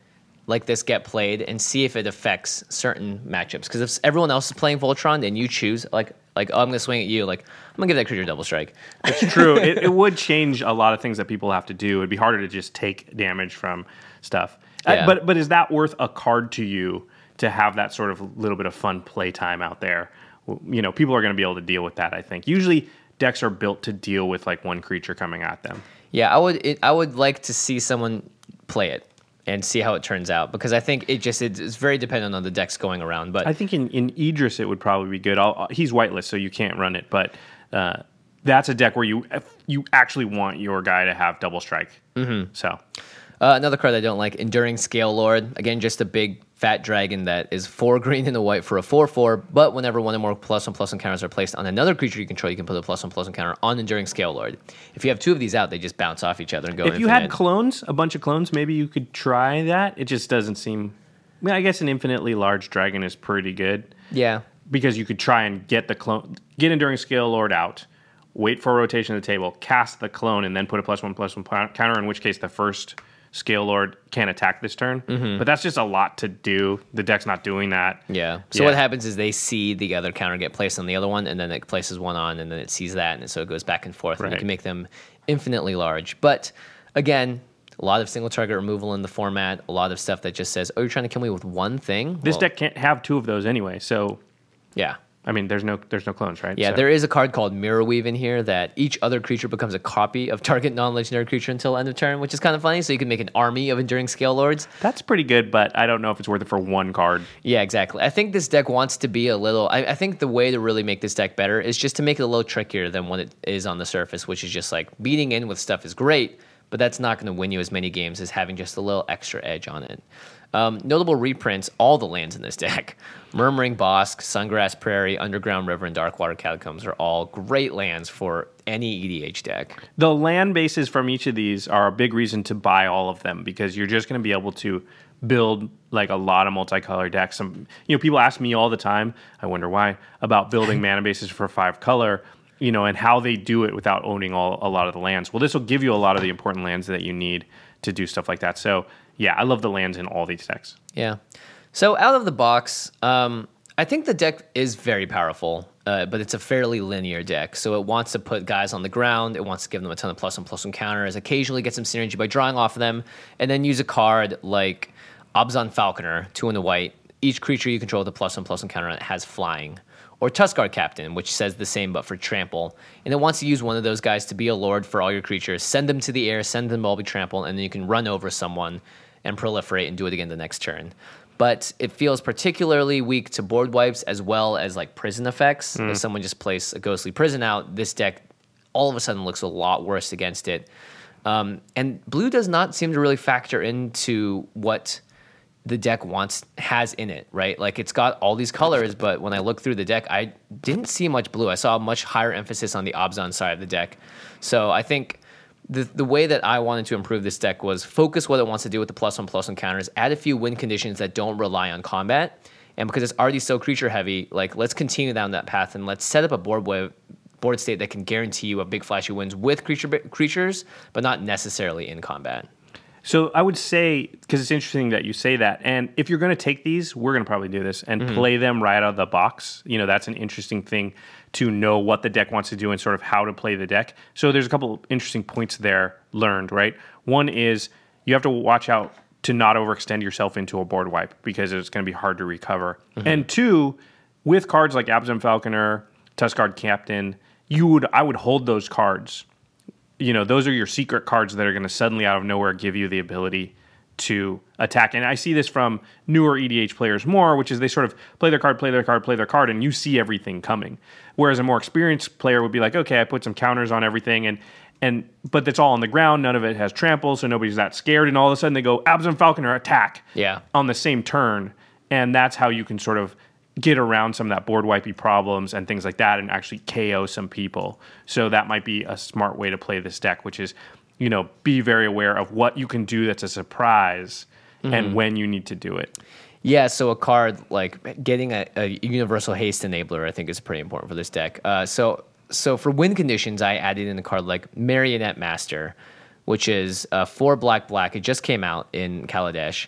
like this get played and see if it affects certain matchups. Because if everyone else is playing Voltron and you choose, like, like oh, I'm going to swing at you, like, I'm going to give that creature double strike. It's true. it, it would change a lot of things that people have to do. It'd be harder to just take damage from stuff. Yeah. Uh, but but is that worth a card to you to have that sort of little bit of fun play time out there? You know, people are going to be able to deal with that, I think. Usually decks are built to deal with like one creature coming at them. Yeah, I would it, I would like to see someone play it and see how it turns out, because I think it just it's very dependent on the decks going around. But I think in, in Idris it would probably be good. I'll, he's whitelist, so you can't run it, but uh, that's a deck where you you actually want your guy to have double strike. Mm-hmm. So uh, another card I don't like, Enduring Scale Lord. Again, just a big fat dragon that is four green and a white for a four four, but whenever one or more plus one plus one counters are placed on another creature you control, you can put a plus one plus one counter on Enduring Scale Lord. If you have two of these out, they just bounce off each other and go if infinite. you had clones, a bunch of clones, maybe you could try that. It just doesn't seem... I mean, I guess an infinitely large dragon is pretty good. Yeah. Because you could try and get the clone, get Enduring Scale Lord out, wait for a rotation of the table, cast the clone, and then put a plus one plus one counter, in which case the first Scale Lord can't attack this turn. Mm-hmm. But that's just a lot to do. The deck's not doing that. Yeah. So yeah. What happens is they see the other counter get placed on the other one, and then it places one on, and then it sees that, and so it goes back and forth, right. And you can make them infinitely large. But again, a lot of single target removal in the format, a lot of stuff that just says, oh, you're trying to kill me with one thing? This well, deck can't have two of those anyway, so... Yeah. I mean, there's no there's no clones, right? Yeah, so. There is a card called Mirror Weave in here that each other creature becomes a copy of target non-legendary creature until end of turn, which is kind of funny. So you can make an army of Enduring Scale Lords. That's pretty good, but I don't know if it's worth it for one card. Yeah, exactly. I think this deck wants to be a little... I, I think the way to really make this deck better is just to make it a little trickier than what it is on the surface, which is just like beating in with stuff is great, but that's not going to win you as many games as having just a little extra edge on it. Um, notable reprints, all the lands in this deck. Murmuring Bosk, Sungrass Prairie, Underground River, and Darkwater Catacombs are all great lands for any E D H deck. The land bases from each of these are a big reason to buy all of them, because you're just going to be able to build like a lot of multicolor decks. Some, you know, people ask me all the time, I wonder why, about building mana bases for five color, you know, and how they do it without owning all a lot of the lands. Well, this will give you a lot of the important lands that you need to do stuff like that. So yeah, I love the lands in all these decks. Yeah. So out of the box, um, I think the deck is very powerful, uh, but it's a fairly linear deck. So it wants to put guys on the ground. It wants to give them a ton of plus one plus one counters, occasionally get some synergy by drawing off of them, and then use a card like Abzan Falconer, two and a white. Each creature you control with a plus one plus one counter on it has flying. Or Tuskar Captain, which says the same but for trample. And it wants to use one of those guys to be a lord for all your creatures. Send them to the air, send them all be trampled, and then you can run over someone and proliferate and do it again the next turn. But it feels particularly weak to board wipes as well as like prison effects. Mm. If someone just plays a ghostly prison out, this deck all of a sudden looks a lot worse against it. Um, and blue does not seem to really factor into what the deck wants has in it, right? Like it's got all these colors, but when I look through the deck, I didn't see much blue. I saw a much higher emphasis on the Abzan side of the deck. So I think the the way that I wanted to improve this deck was focus what it wants to do with the plus one plus one counters, add a few win conditions that don't rely on combat. And because it's already so creature heavy, like let's continue down that path and let's set up a board wave, board state that can guarantee you a big flashy wins with creature creatures, but not necessarily in combat. So I would say, because it's interesting that you say that, and if you're going to take these, we're going to probably do this and mm-hmm. play them right out of the box. You know, that's an interesting thing to know what the deck wants to do and sort of how to play the deck. So there's a couple interesting points there learned, right? One is you have to watch out to not overextend yourself into a board wipe because it's going to be hard to recover. Mm-hmm. And two, with cards like Abzan Falconer, Tuskar Captain, you would I would hold those cards. You know, those are your secret cards that are going to suddenly out of nowhere give you the ability to attack. And I see this from newer E D H players more, which is they sort of play their card, play their card, play their card, and you see everything coming. Whereas a more experienced player would be like, okay, I put some counters on everything, and and but that's all on the ground. None of it has trample, so nobody's that scared. And all of a sudden they go, Abzan Falconer, attack yeah. on the same turn. And that's how you can sort of get around some of that board wipey problems and things like that and actually K O some people. So that might be a smart way to play this deck, which is, you know, be very aware of what you can do that's a surprise mm-hmm. and when you need to do it. Yeah, so a card like getting a, a universal haste enabler, I think, is pretty important for this deck. Uh, so so for win conditions, I added in a card like Marionette Master, which is uh, four black black. It just came out in Kaladesh.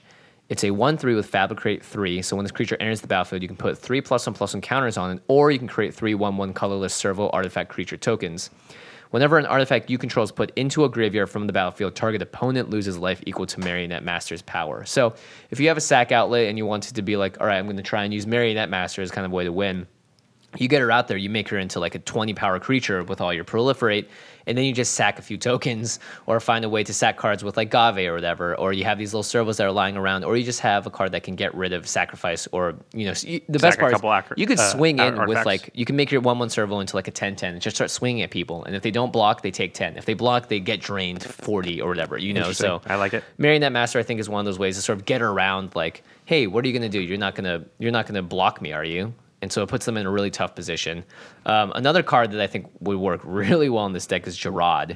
It's a one three with Fabricate three. So when this creature enters the battlefield, you can put three plus one plus one counters on it, or you can create three one one colorless servo artifact creature tokens. Whenever an artifact you control is put into a graveyard from the battlefield, target opponent loses life equal to Marionette Master's power. So if you have a sack outlet and you want it to be like, all right, I'm going to try and use Marionette Master as kind of a way to win, you get her out there, you make her into like a twenty power creature with all your proliferate, and then you just sack a few tokens or find a way to sack cards with like Gave or whatever, or you have these little servos that are lying around, or you just have a card that can get rid of sacrifice, or, you know, the Sack best a part couple is acro- you could uh, swing in artifacts. with like, you can make your one one servo into like a ten ten and just start swinging at people, and if they don't block, they take ten. If they block, they get drained forty or whatever, you know, Interesting. so. I like it. Marionette Master, I think, is one of those ways to sort of get around like, hey, what are you going to do? You're not going to, you're not going to block me, are you? And so it puts them in a really tough position. Um, another card that I think would work really well in this deck is Gerard.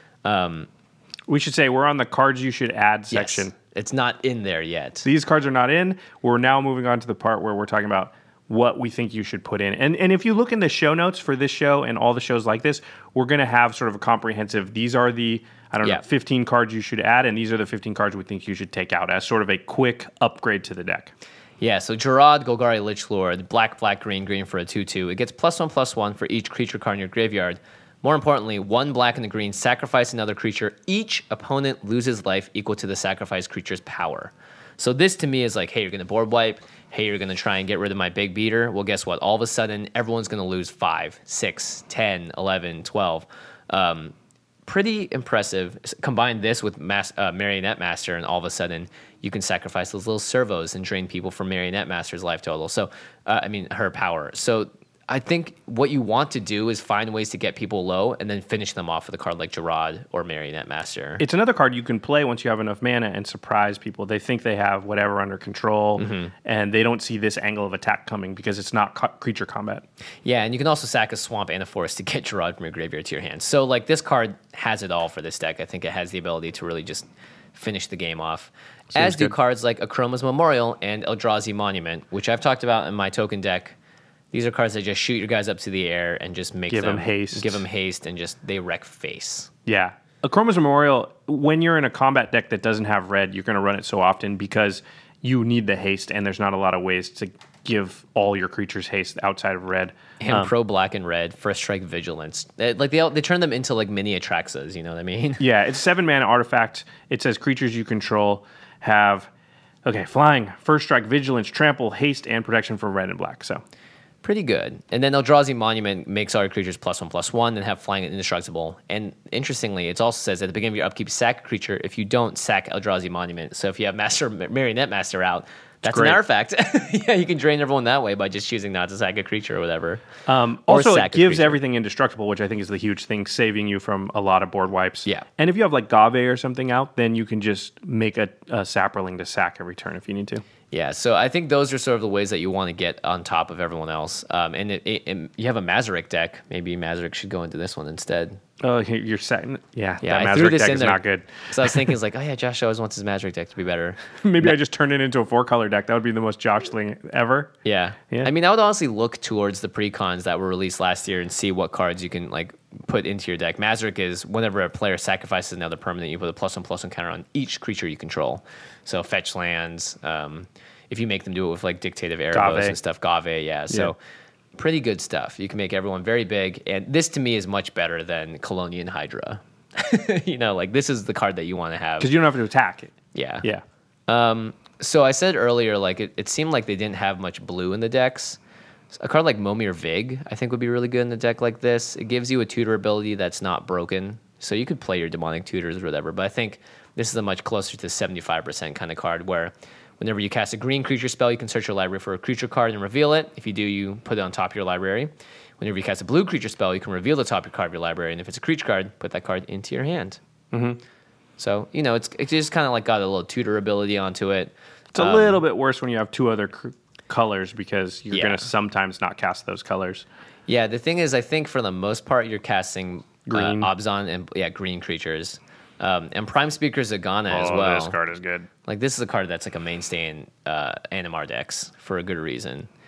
Um, We should say we're on the cards you should add section. yes, it's not in there yet. These cards are not in. We're now moving on to the part where we're talking about what we think you should put in. And and if you look in the show notes for this show and all the shows like this, we're going to have sort of a comprehensive, these are the, I don't Yeah. know, fifteen cards you should add, and these are the fifteen cards we think you should take out as sort of a quick upgrade to the deck. Yeah, so Gerard, Golgari Lichlord, black, black, green, green for a two two. It gets plus one, plus one for each creature card in your graveyard. More importantly, one black and a green, sacrifice another creature. Each opponent loses life equal to the sacrificed creature's power. So this to me is like, hey, you're going to board wipe. Hey, you're going to try and get rid of my big beater. Well, guess what? All of a sudden, everyone's going to lose five, six, ten, eleven, twelve. Um, pretty impressive. Combine this with Mas- uh, Marionette Master, and all of a sudden, you can sacrifice those little servos and drain people from Marionette Master's life total. So, uh, I mean, her power. So I think what you want to do is find ways to get people low and then finish them off with a card like Gerard or Marionette Master. It's another card you can play once you have enough mana and surprise people. They think they have whatever under control, Mm-hmm. and they don't see this angle of attack coming because it's not co- creature combat. Yeah, and you can also sack a swamp and a forest to get Gerard from your graveyard to your hand. So, like, this card has it all for this deck. I think it has the ability to really just finish the game off. Seems As do good. cards like Akroma's Memorial and Eldrazi Monument, which I've talked about in my token deck. These are cards that just shoot your guys up to the air and just make Give them, them haste. Give them haste, and just they wreck face. Yeah. Akroma's Memorial, when you're in a combat deck that doesn't have red, you're going to run it so often because you need the haste, and there's not a lot of ways to give all your creatures haste outside of red. And Um, pro black and red, first strike vigilance. They, like they all- they turn them into like mini Atraxas, you know what I mean? Yeah, it's seven mana artifact. It says creatures you control have, okay, flying, first strike, vigilance, trample, haste, and protection from red and black. So Pretty good. And then Eldrazi Monument makes all your creatures plus one, plus one, and have flying and indestructible. And interestingly, it also says at the beginning of your upkeep, sack a creature. If you don't, sack Eldrazi Monument. So if you have Master Marionette Master out, that's great. an artifact. Yeah, you can drain everyone that way by just choosing not to sack a creature or whatever. Um, Or also, it sack a gives creature. everything indestructible, which I think is the huge thing, saving you from a lot of board wipes. Yeah. And if you have like Gave or something out, then you can just make a, a Saproling to sack every turn if you need to. Yeah, so I think those are sort of the ways that you want to get on top of everyone else. Um, and it, it, it- you have a Mazarek deck. Maybe Mazarek should go into this one instead. Oh, you're setting. Yeah, Yeah, that I threw Mazarek this deck in is there. not good. So I was thinking, it's like, oh yeah, Josh always wants his Mazarek deck to be better. Maybe I just turned it into a four color deck. That would be the most Josh thing ever. Yeah. Yeah. I mean, I would honestly look towards the precons that were released last year and see what cards you can like put into your deck. Mazarek is whenever a player sacrifices another permanent, you put a plus one plus one counter on each creature you control. So fetch lands. Um, if you make them do it with like dictative arrows Gave. and stuff, Gave, yeah. So Yeah. pretty good stuff. You can make everyone very big, and this to me is much better than Colonian Hydra. You know, like this is the card that you want to have. Because you don't have to attack it. Yeah. Yeah. Um, so I said earlier, like it, it seemed like they didn't have much blue in the decks. A card like Momir Vig, I think, would be really good in a deck like this. It gives you a tutor ability that's not broken, so you could play your demonic tutors or whatever. But I think this is a much closer to seventy-five percent kind of card where whenever you cast a green creature spell, you can search your library for a creature card and reveal it. If you do, you put it on top of your library. Whenever you cast a blue creature spell, you can reveal the top of your card of your library, and if it's a creature card, put that card into your hand. Mm-hmm. So, you know, it's, it's just kind of like got a little tutor ability onto it. It's a little bit worse when you have two other cr- colors because you're Yeah. going to sometimes not cast those colors. Yeah, the thing is, I think for the most part, you're casting Green. uh, Obzon and yeah, green creatures. Um, and Prime Speaker Zagana as Oh, well. this card is good. Like, this is a card that's like a mainstay in uh, Animar decks for a good reason.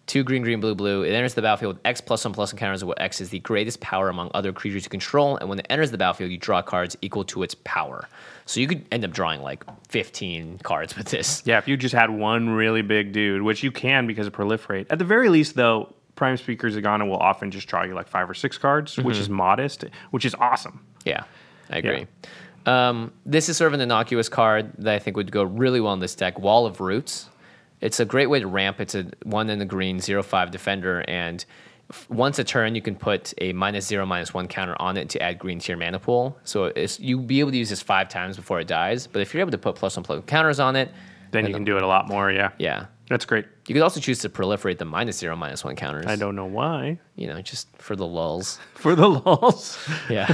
Two green, green, blue, blue. It enters the battlefield with X plus one plus encounters where X is the greatest power among other creatures you control. And when it enters the battlefield, you draw cards equal to its power. So you could end up drawing like fifteen cards with this. Yeah, if you just had one really big dude, which you can because of Proliferate. At the very least, though, Prime Speaker Zagana will often just draw you like five or six cards, mm-hmm. which is modest, which is awesome. Yeah, I agree. Yeah. Um, this is sort of an innocuous card that I think would go really well in this deck. Wall of Roots. It's a great way to ramp. It's a one in the green, zero five defender, and f- once a turn, you can put a minus zero, minus one counter on it to add green to your mana pool. So it's, you'll be able to use this five times before it dies. But if you're able to put plus one plus one counters on it, then you can do it a lot more. Yeah, yeah, that's great. You could also choose to proliferate the minus zero, minus one counters. I don't know why. You know, just for the lulls. For the lulls. Yeah.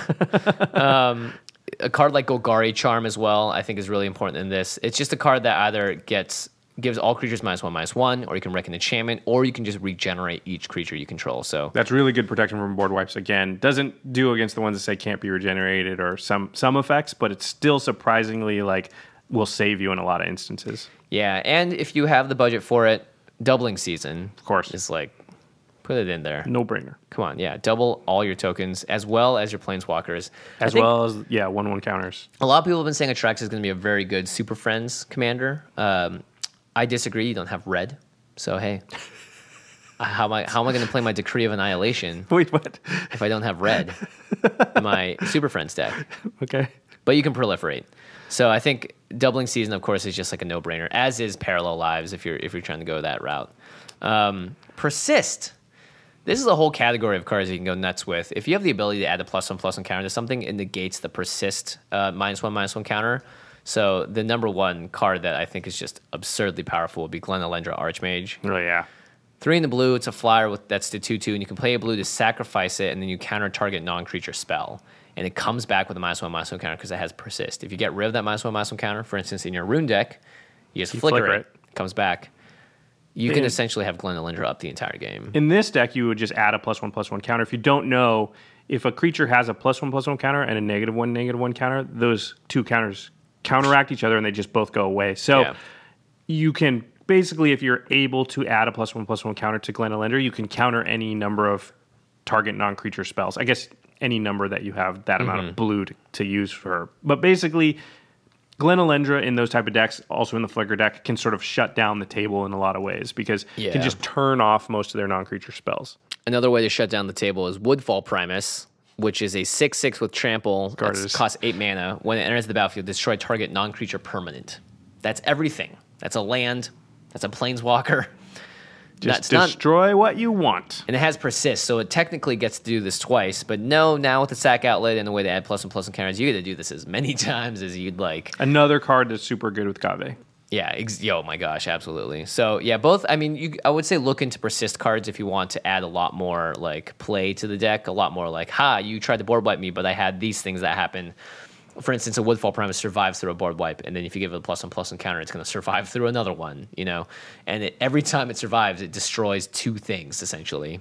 um, a card like Golgari Charm as well, I think is really important in this. It's just a card that either gets gives all creatures minus one, minus one, or you can reckon enchantment, or you can just regenerate each creature you control. So that's really good protection from board wipes. Again, doesn't do against the ones that say can't be regenerated or some some effects, but it's still surprisingly like will save you in a lot of instances. Yeah, and if you have the budget for it, doubling season, of course, is like put it in there. No brainer. Come on, yeah, double all your tokens as well as your planeswalkers, as well as yeah one one counters. A lot of people have been saying Atrax is going to be a very good Super Friends commander. Um, I disagree. You don't have red, so hey, how am I? How am I going to play my Decree of Annihilation? Wait, what? If I don't have red in my Super Friends deck? Okay, but you can proliferate. So I think doubling season, of course, is just like a no-brainer. As is Parallel Lives if you're if you're trying to go that route. Um, persist. This is a whole category of cards you can go nuts with. If you have the ability to add a plus one plus one counter to something, it negates the persist uh, minus one minus one counter. So the number one card that I think is just absurdly powerful would be Glen Elendra Archmage. Oh, yeah. Three in the blue, it's a flyer with that's the two two, and you can play a blue to sacrifice it, and then you counter target non-creature spell. And it comes back with a minus one, minus one counter because it has persist. If you get rid of that minus one, minus one counter, for instance, in your Rune deck, you just you flicker, flicker it, it, comes back. You in, can essentially have Glen Elendra up the entire game. In this deck, you would just add a plus one, plus one counter. If you don't know, if a creature has a plus one, plus one counter and a negative one, negative one counter, those two counters counteract each other and they just both go away. So yeah. you can basically, if you're able to add a plus one plus one counter to Glen Elendra, you can counter any number of target non-creature spells. I guess any number that you have that mm-hmm. amount of blue to, to use for her. But basically, Glen Elendra in those type of decks, also in the Flicker deck, can sort of shut down the table in a lot of ways because yeah. it can just turn off most of their non-creature spells. Another way to shut down the table is Woodfall Primus, which is a six six with trample that costs eight mana. When it enters the battlefield, destroy target non-creature permanent. That's everything. That's a land. That's a planeswalker. Just That's destroy not, what you want. And it has persist, so it technically gets to do this twice. But no, now with the sack outlet and the way to add plus and plus and counters, you get to do this as many times as you'd like. Another card that's super good with Kave. Yeah, ex- yo, my gosh, absolutely. So yeah, both. I mean, you, I would say look into persist cards if you want to add a lot more like play to the deck, a lot more like, ha, you tried to board wipe me, but I had these things that happen. For instance, a Woodfall Primus survives through a board wipe, and then if you give it a plus and plus and counter, it's going to survive through another one, you know. And it, every time it survives, it destroys two things essentially.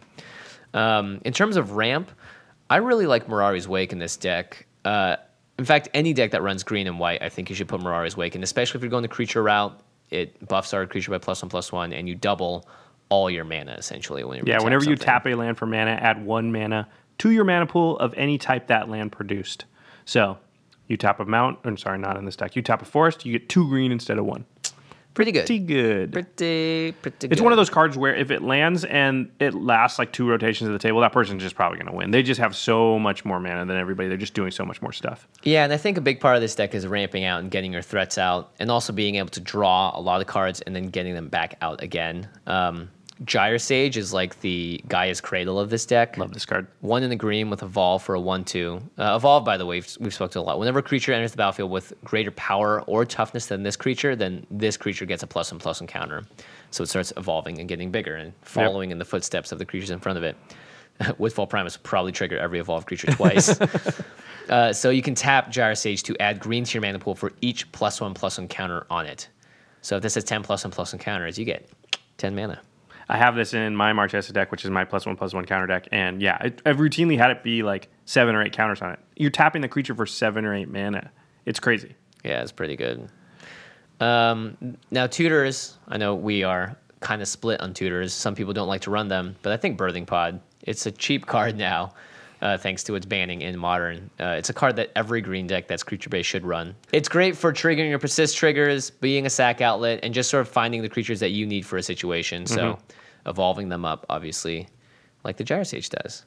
Um, in terms of ramp, I really like Mirari's Wake in this deck. Uh, In fact, any deck that runs green and white, I think you should put Mirari's Wake in, especially if you're going the creature route. It buffs our creature by plus one, plus one, and you double all your mana, essentially. When you yeah, whenever something. you tap a land for mana, add one mana to your mana pool of any type that land produced. So you tap a mount, I'm sorry, not in this deck. You tap a forest, you get two green instead of one. Pretty good. Pretty good. Pretty, pretty good. It's one of those cards where if it lands and it lasts like two rotations of the table, that person's just probably going to win. They just have so much more mana than everybody. They're just doing so much more stuff. Yeah, and I think a big part of this deck is ramping out and getting your threats out and also being able to draw a lot of cards and then getting them back out again. Um, Gyre Sage is like the Gaia's Cradle of this deck. Love this card. One in the green with Evolve for a one two. Uh, Evolve, by the way, we've, we've spoken to a lot. Whenever a creature enters the battlefield with greater power or toughness than this creature, then this creature gets a plus and plus and counter. So it starts evolving and getting bigger and following yep. in the footsteps of the creatures in front of it. Woodfall Primus will probably trigger every evolved creature twice. uh, so you can tap Gyre Sage to add green to your mana pool for each plus one plus one counter on it. So if this is ten plus one plus one counters, you get ten mana. I have this in my Marchesa deck, which is my plus one plus one counter deck, and yeah, it, I've routinely had it be like seven or eight counters on it. You're tapping the creature for seven or eight mana. It's crazy. Yeah, it's pretty good. Um, now tutors, I know we are kind of split on tutors. Some people don't like to run them, but I think Birthing Pod, it's a cheap card now, uh, thanks to its banning in Modern. Uh, it's a card that every green deck that's creature-based should run. It's great for triggering your persist triggers, being a sack outlet, and just sort of finding the creatures that you need for a situation. So mm-hmm. evolving them up, obviously, like the Gyro Sage does.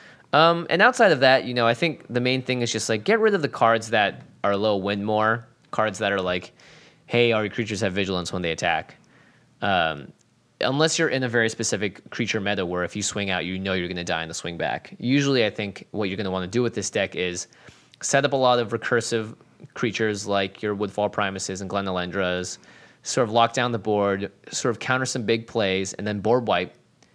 Um, and outside of that, you know, I think the main thing is just like get rid of the cards that are low win more, cards that are like, hey, all your creatures have vigilance when they attack. Um, unless you're in a very specific creature meta where if you swing out, you know you're going to die in the swing back. Usually, I think what you're going to want to do with this deck is set up a lot of recursive creatures like your Woodfall Primuses and Glenelendras, sort of lock down the board, sort of counter some big plays, and then board wipe,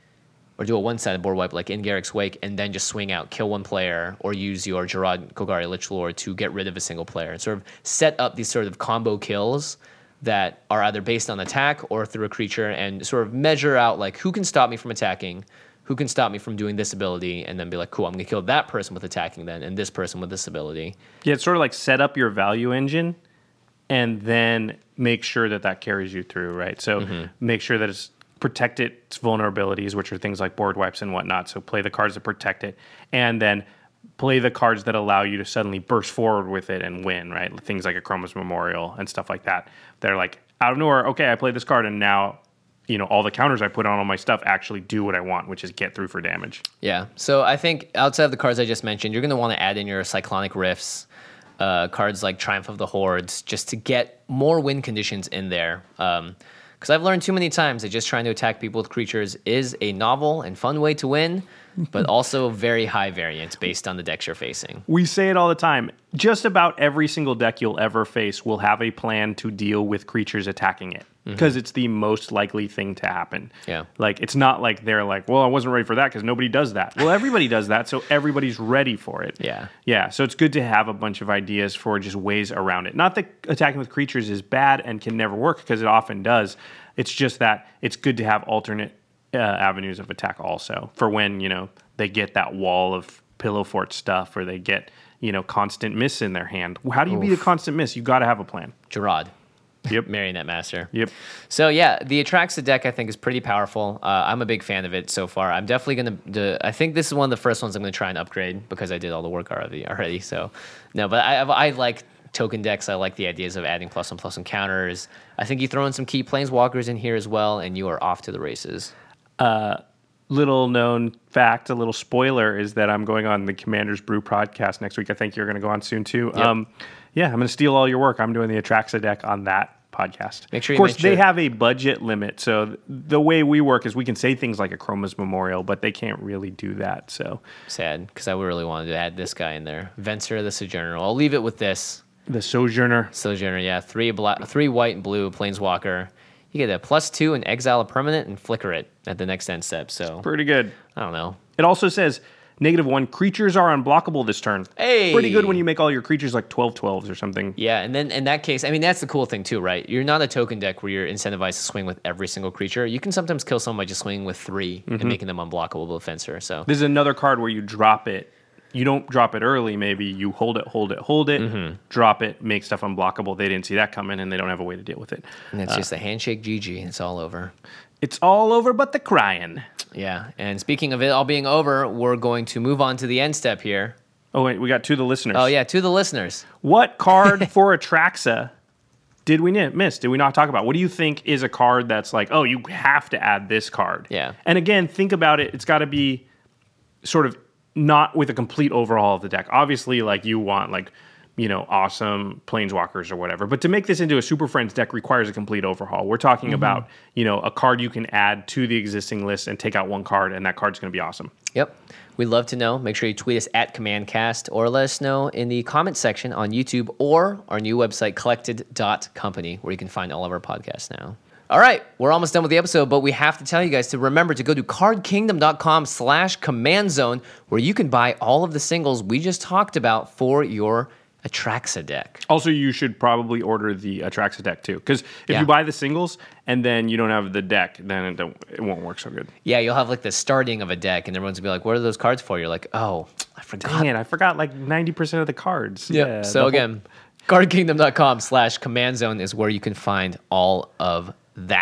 or do a one-sided board wipe like in Garrick's Wake, and then just swing out, kill one player, or use your Gerard Kogari Lich Lord to get rid of a single player, and sort of set up these sort of combo kills that are either based on attack or through a creature, and sort of measure out like who can stop me from attacking, who can stop me from doing this ability, and then be like, cool, I'm going to kill that person with attacking then, and this person with this ability. Yeah, it's sort of like set up your value engine, and then make sure that that carries you through, right? So mm-hmm. make sure that it's protect its vulnerabilities, which are things like board wipes and whatnot. So play the cards that protect it, and then play the cards that allow you to suddenly burst forward with it and win, right? Things like a Chroma's Memorial and stuff like that. They're like, out of nowhere, okay, I played this card, and now, you know, all the counters I put on all my stuff actually do what I want, which is get through for damage. Yeah, so I think outside of the cards I just mentioned, you're going to want to add in your Cyclonic Rifts, uh, cards like Triumph of the Hordes, just to get more win conditions in there. Um, because I've learned too many times that just trying to attack people with creatures is a novel and fun way to win, but also very high variance based on the decks you're facing. We say it all the time. Just about every single deck you'll ever face will have a plan to deal with creatures attacking it, because mm-hmm. it's the most likely thing to happen. Yeah. Like, it's not like they're like, well, I wasn't ready for that because nobody does that. Well, everybody does that, so everybody's ready for it. Yeah. Yeah, so it's good to have a bunch of ideas for just ways around it. Not that attacking with creatures is bad and can never work, because it often does. It's just that it's good to have alternate uh, avenues of attack also, for when, you know, they get that wall of Pillow Fort stuff, or they get, you know, constant miss in their hand. How do you Oof. beat a constant miss? You got to have a plan. Gerard. Yep. Marionette Master. Yep. So, yeah, the Atraxa deck, I think, is pretty powerful. Uh, I'm a big fan of it so far. I'm definitely going to... I think this is one of the first ones I'm going to try and upgrade, because I did all the work already. already so, no, but I, I like token decks. I like the ideas of adding plus and plus and counters. I think you throw in some key planeswalkers in here as well, and you are off to the races. Uh, little known fact, a little spoiler, is that I'm going on the Commander's Brew podcast next week. I think you're going to go on soon, too. Yep. Um, yeah, I'm going to steal all your work. I'm doing the Atraxa deck on that podcast. Make sure you of course, make sure. they have a budget limit, so the way we work is we can say things like a Chroma's Memorial, but they can't really do that. So sad, because I really wanted to add this guy in there. Venser the Sojourner. I'll leave it with this. The Sojourner. Sojourner, yeah. Three black, three white and blue Planeswalker. You get a plus two and exile a permanent and flicker it at the next end step. So pretty good. I don't know. It also says negative one, creatures are unblockable this turn. Hey! Pretty good when you make all your creatures like twelve twelves or something. Yeah, and then in that case, I mean, that's the cool thing too, right? You're not a token deck where you're incentivized to swing with every single creature. You can sometimes kill someone by just swinging with three mm-hmm. and making them unblockable with Fencer. So this is another card where you drop it. You don't drop it early, maybe. You hold it, hold it, hold it, mm-hmm. drop it, make stuff unblockable. They didn't see that coming, and they don't have a way to deal with it. And it's uh, just a handshake G G. It's all over. It's all over but the crying. Yeah, and speaking of it all being over, we're going to move on to the end step here. Oh, wait, we got to the listeners. Oh, yeah, to the listeners. What card for Atraxa did we miss? Did we not talk about? What do you think is a card that's like, oh, you have to add this card? Yeah. And again, think about it. It's got to be sort of not with a complete overhaul of the deck. Obviously, like, you want, like, you know, awesome planeswalkers or whatever. But to make this into a Super Friends deck requires a complete overhaul. We're talking mm-hmm. about, you know, a card you can add to the existing list and take out one card, and that card's going to be awesome. Yep. We'd love to know. Make sure you tweet us at CommandCast, or let us know in the comment section on YouTube or our new website, collected dot company, where you can find all of our podcasts now. All right, we're almost done with the episode, but we have to tell you guys to remember to go to cardkingdom.com slash command zone, where you can buy all of the singles we just talked about for your Atraxa deck. Also, you should probably order the Atraxa deck too, because if yeah. you buy the singles and then you don't have the deck, then it, don't, it won't work so good. Yeah, you'll have like the starting of a deck, and everyone's gonna be like, "What are those cards for?" You're like, "Oh, I forgot." Dang it, I forgot like ninety percent of the cards. Yep. Yeah. So again, whole... cardkingdom.com slash command zone is where you can find all of that.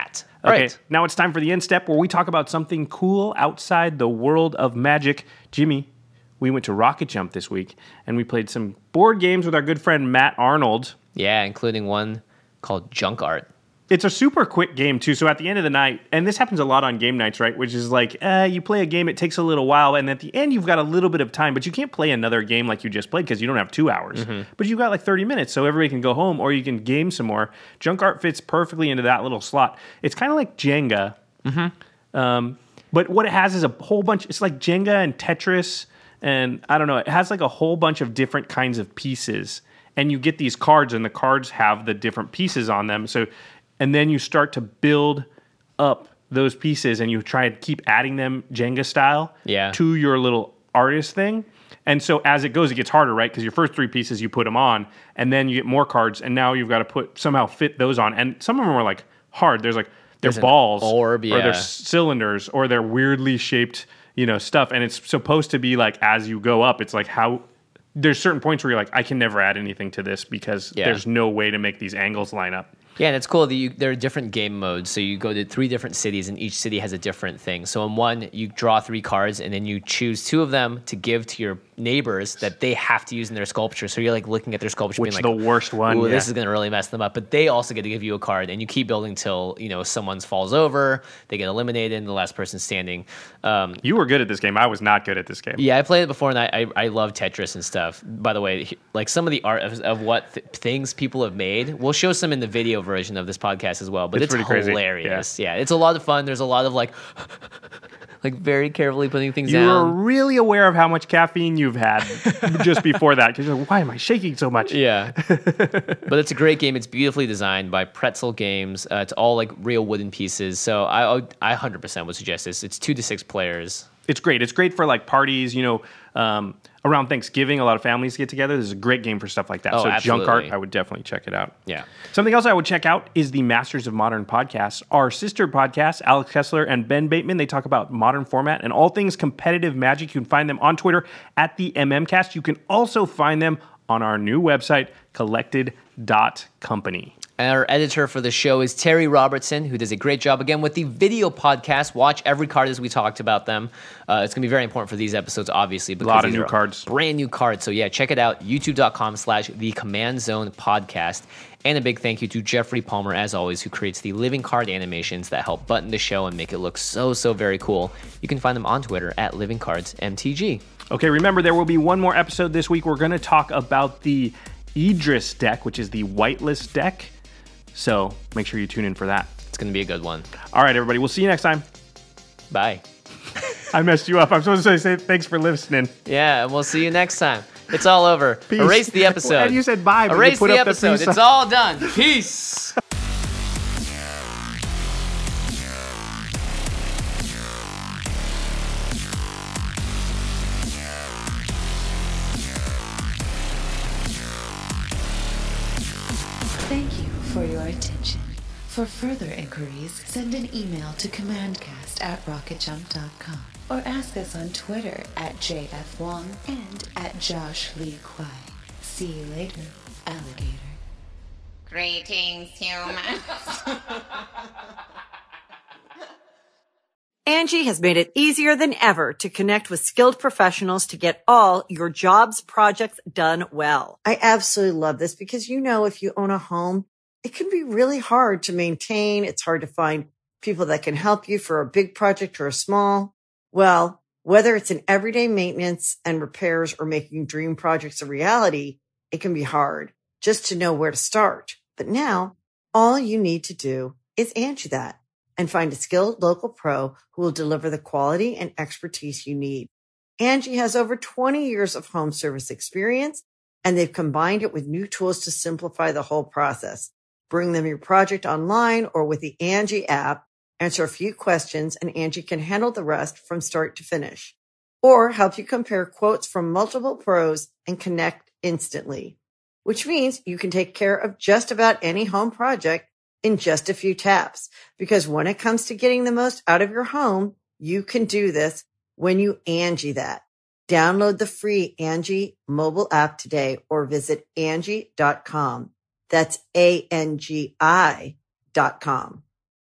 Okay, right. now it's time for the end step where we talk about something cool outside the world of magic. Jimmy, we went to Rocket Jump this week, and we played some board games with our good friend Matt Arnold. Yeah, including one called Junk Art. It's a super quick game, too. So at the end of the night, and this happens a lot on game nights, right? Which is like, uh, you play a game, it takes a little while, and at the end, you've got a little bit of time, but you can't play another game like you just played because you don't have two hours. Mm-hmm. But you've got like thirty minutes, so everybody can go home or you can game some more. Junk Art fits perfectly into that little slot. It's kind of like Jenga. Mm-hmm. Um, but what it has is a whole bunch, it's like Jenga and Tetris, and I don't know, it has like a whole bunch of different kinds of pieces. And you get these cards, and the cards have the different pieces on them. So, and then you start to build up those pieces, and you try to keep adding them Jenga style yeah. to your little artist thing. And so as it goes, it gets harder, right? Because your first three pieces, you put them on, and then you get more cards, and now you've got to put somehow fit those on. And some of them are like hard. There's like they're There's balls, orb, yeah. or they're cylinders, or they're weirdly shaped, you know, stuff. And it's supposed to be like as you go up, it's like how. There's certain points where you're like, I can never add anything to this because yeah. there's no way to make these angles line up. Yeah, and it's cool that you, there are different game modes. So you go to three different cities, and each city has a different thing. So in one, you draw three cards, and then you choose two of them to give to your neighbors that they have to use in their sculpture. So you're like looking at their sculpture, Which being like, the worst one. Ooh, yeah. this is going to really mess them up. But they also get to give you a card, and you keep building till you know someone falls over, they get eliminated, and the last person standing. Um, you were good at this game. I was not good at this game. Yeah, I played it before, and I I, I love Tetris and stuff. By the way, like some of the art of, of what th- things people have made, we'll show some in the video version of this podcast as well, but it's, it's, pretty hilarious. Crazy. Yeah. yeah, it's a lot of fun. There's a lot of like, like very carefully putting things you down. were really aware of how much caffeine you've had just before that because you're like, why am I shaking so much? Yeah, but it's a great game. It's beautifully designed by Pretzel Games. Uh, it's all like real wooden pieces. So I I one hundred percent would suggest this. It's two to six players. It's great. It's great for like parties, you know, um, around Thanksgiving. A lot of families get together. This is a great game for stuff like that. Oh, so absolutely. Junk Art, I would definitely check it out. Yeah. Something else I would check out is the Masters of Modern podcast. Our sister podcast, Alex Kessler and Ben Bateman, they talk about modern format and all things competitive magic. You can find them on Twitter at the MMcast. You can also find them on our new website, collected dot company. Our editor for the show is Terry Robertson, who does a great job, again, with the video podcast. Watch every card as we talked about them. Uh, it's going to be very important for these episodes, obviously. A lot of new cards. Brand new cards. So, yeah, check it out, youtube.com slash the Command Zone podcast. And a big thank you to Jeffrey Palmer, as always, who creates the living card animations that help button the show and make it look so, so very cool. You can find them on Twitter at Living Cards M T G. Okay, remember, there will be one more episode this week. We're going to talk about the Idris deck, which is the whitelist deck. So make sure you tune in for that. It's going to be a good one. All right, everybody. We'll see you next time. Bye. I messed you up. I'm supposed to say thanks for listening. Yeah, and we'll see you next time. It's all over. Peace. Erase the episode. Well, you said bye, but Erase you put the up episode. The it's all done. Peace. Thank you for your attention. For further inquiries, send an email to commandcast at rocket jump dot com or ask us on Twitter at J F Wong and at Josh Lee Kwai. See you later, alligator. Greetings, humans. Angie has made it easier than ever to connect with skilled professionals to get all your jobs projects done well. I absolutely love this because, you know, if you own a home, it can be really hard to maintain. It's hard to find people that can help you for a big project or a small. Well, whether it's in everyday maintenance and repairs or making dream projects a reality, it can be hard just to know where to start. But now all you need to do is Angie that and find a skilled local pro who will deliver the quality and expertise you need. Angie has over twenty years of home service experience, and they've combined it with new tools to simplify the whole process. Bring them your project online or with the Angie app, answer a few questions, and Angie can handle the rest from start to finish. Or help you compare quotes from multiple pros and connect instantly, which means you can take care of just about any home project in just a few taps. Because when it comes to getting the most out of your home, you can do this when you Angie that. Download the free Angie mobile app today or visit Angie dot com. That's A N G I dot com.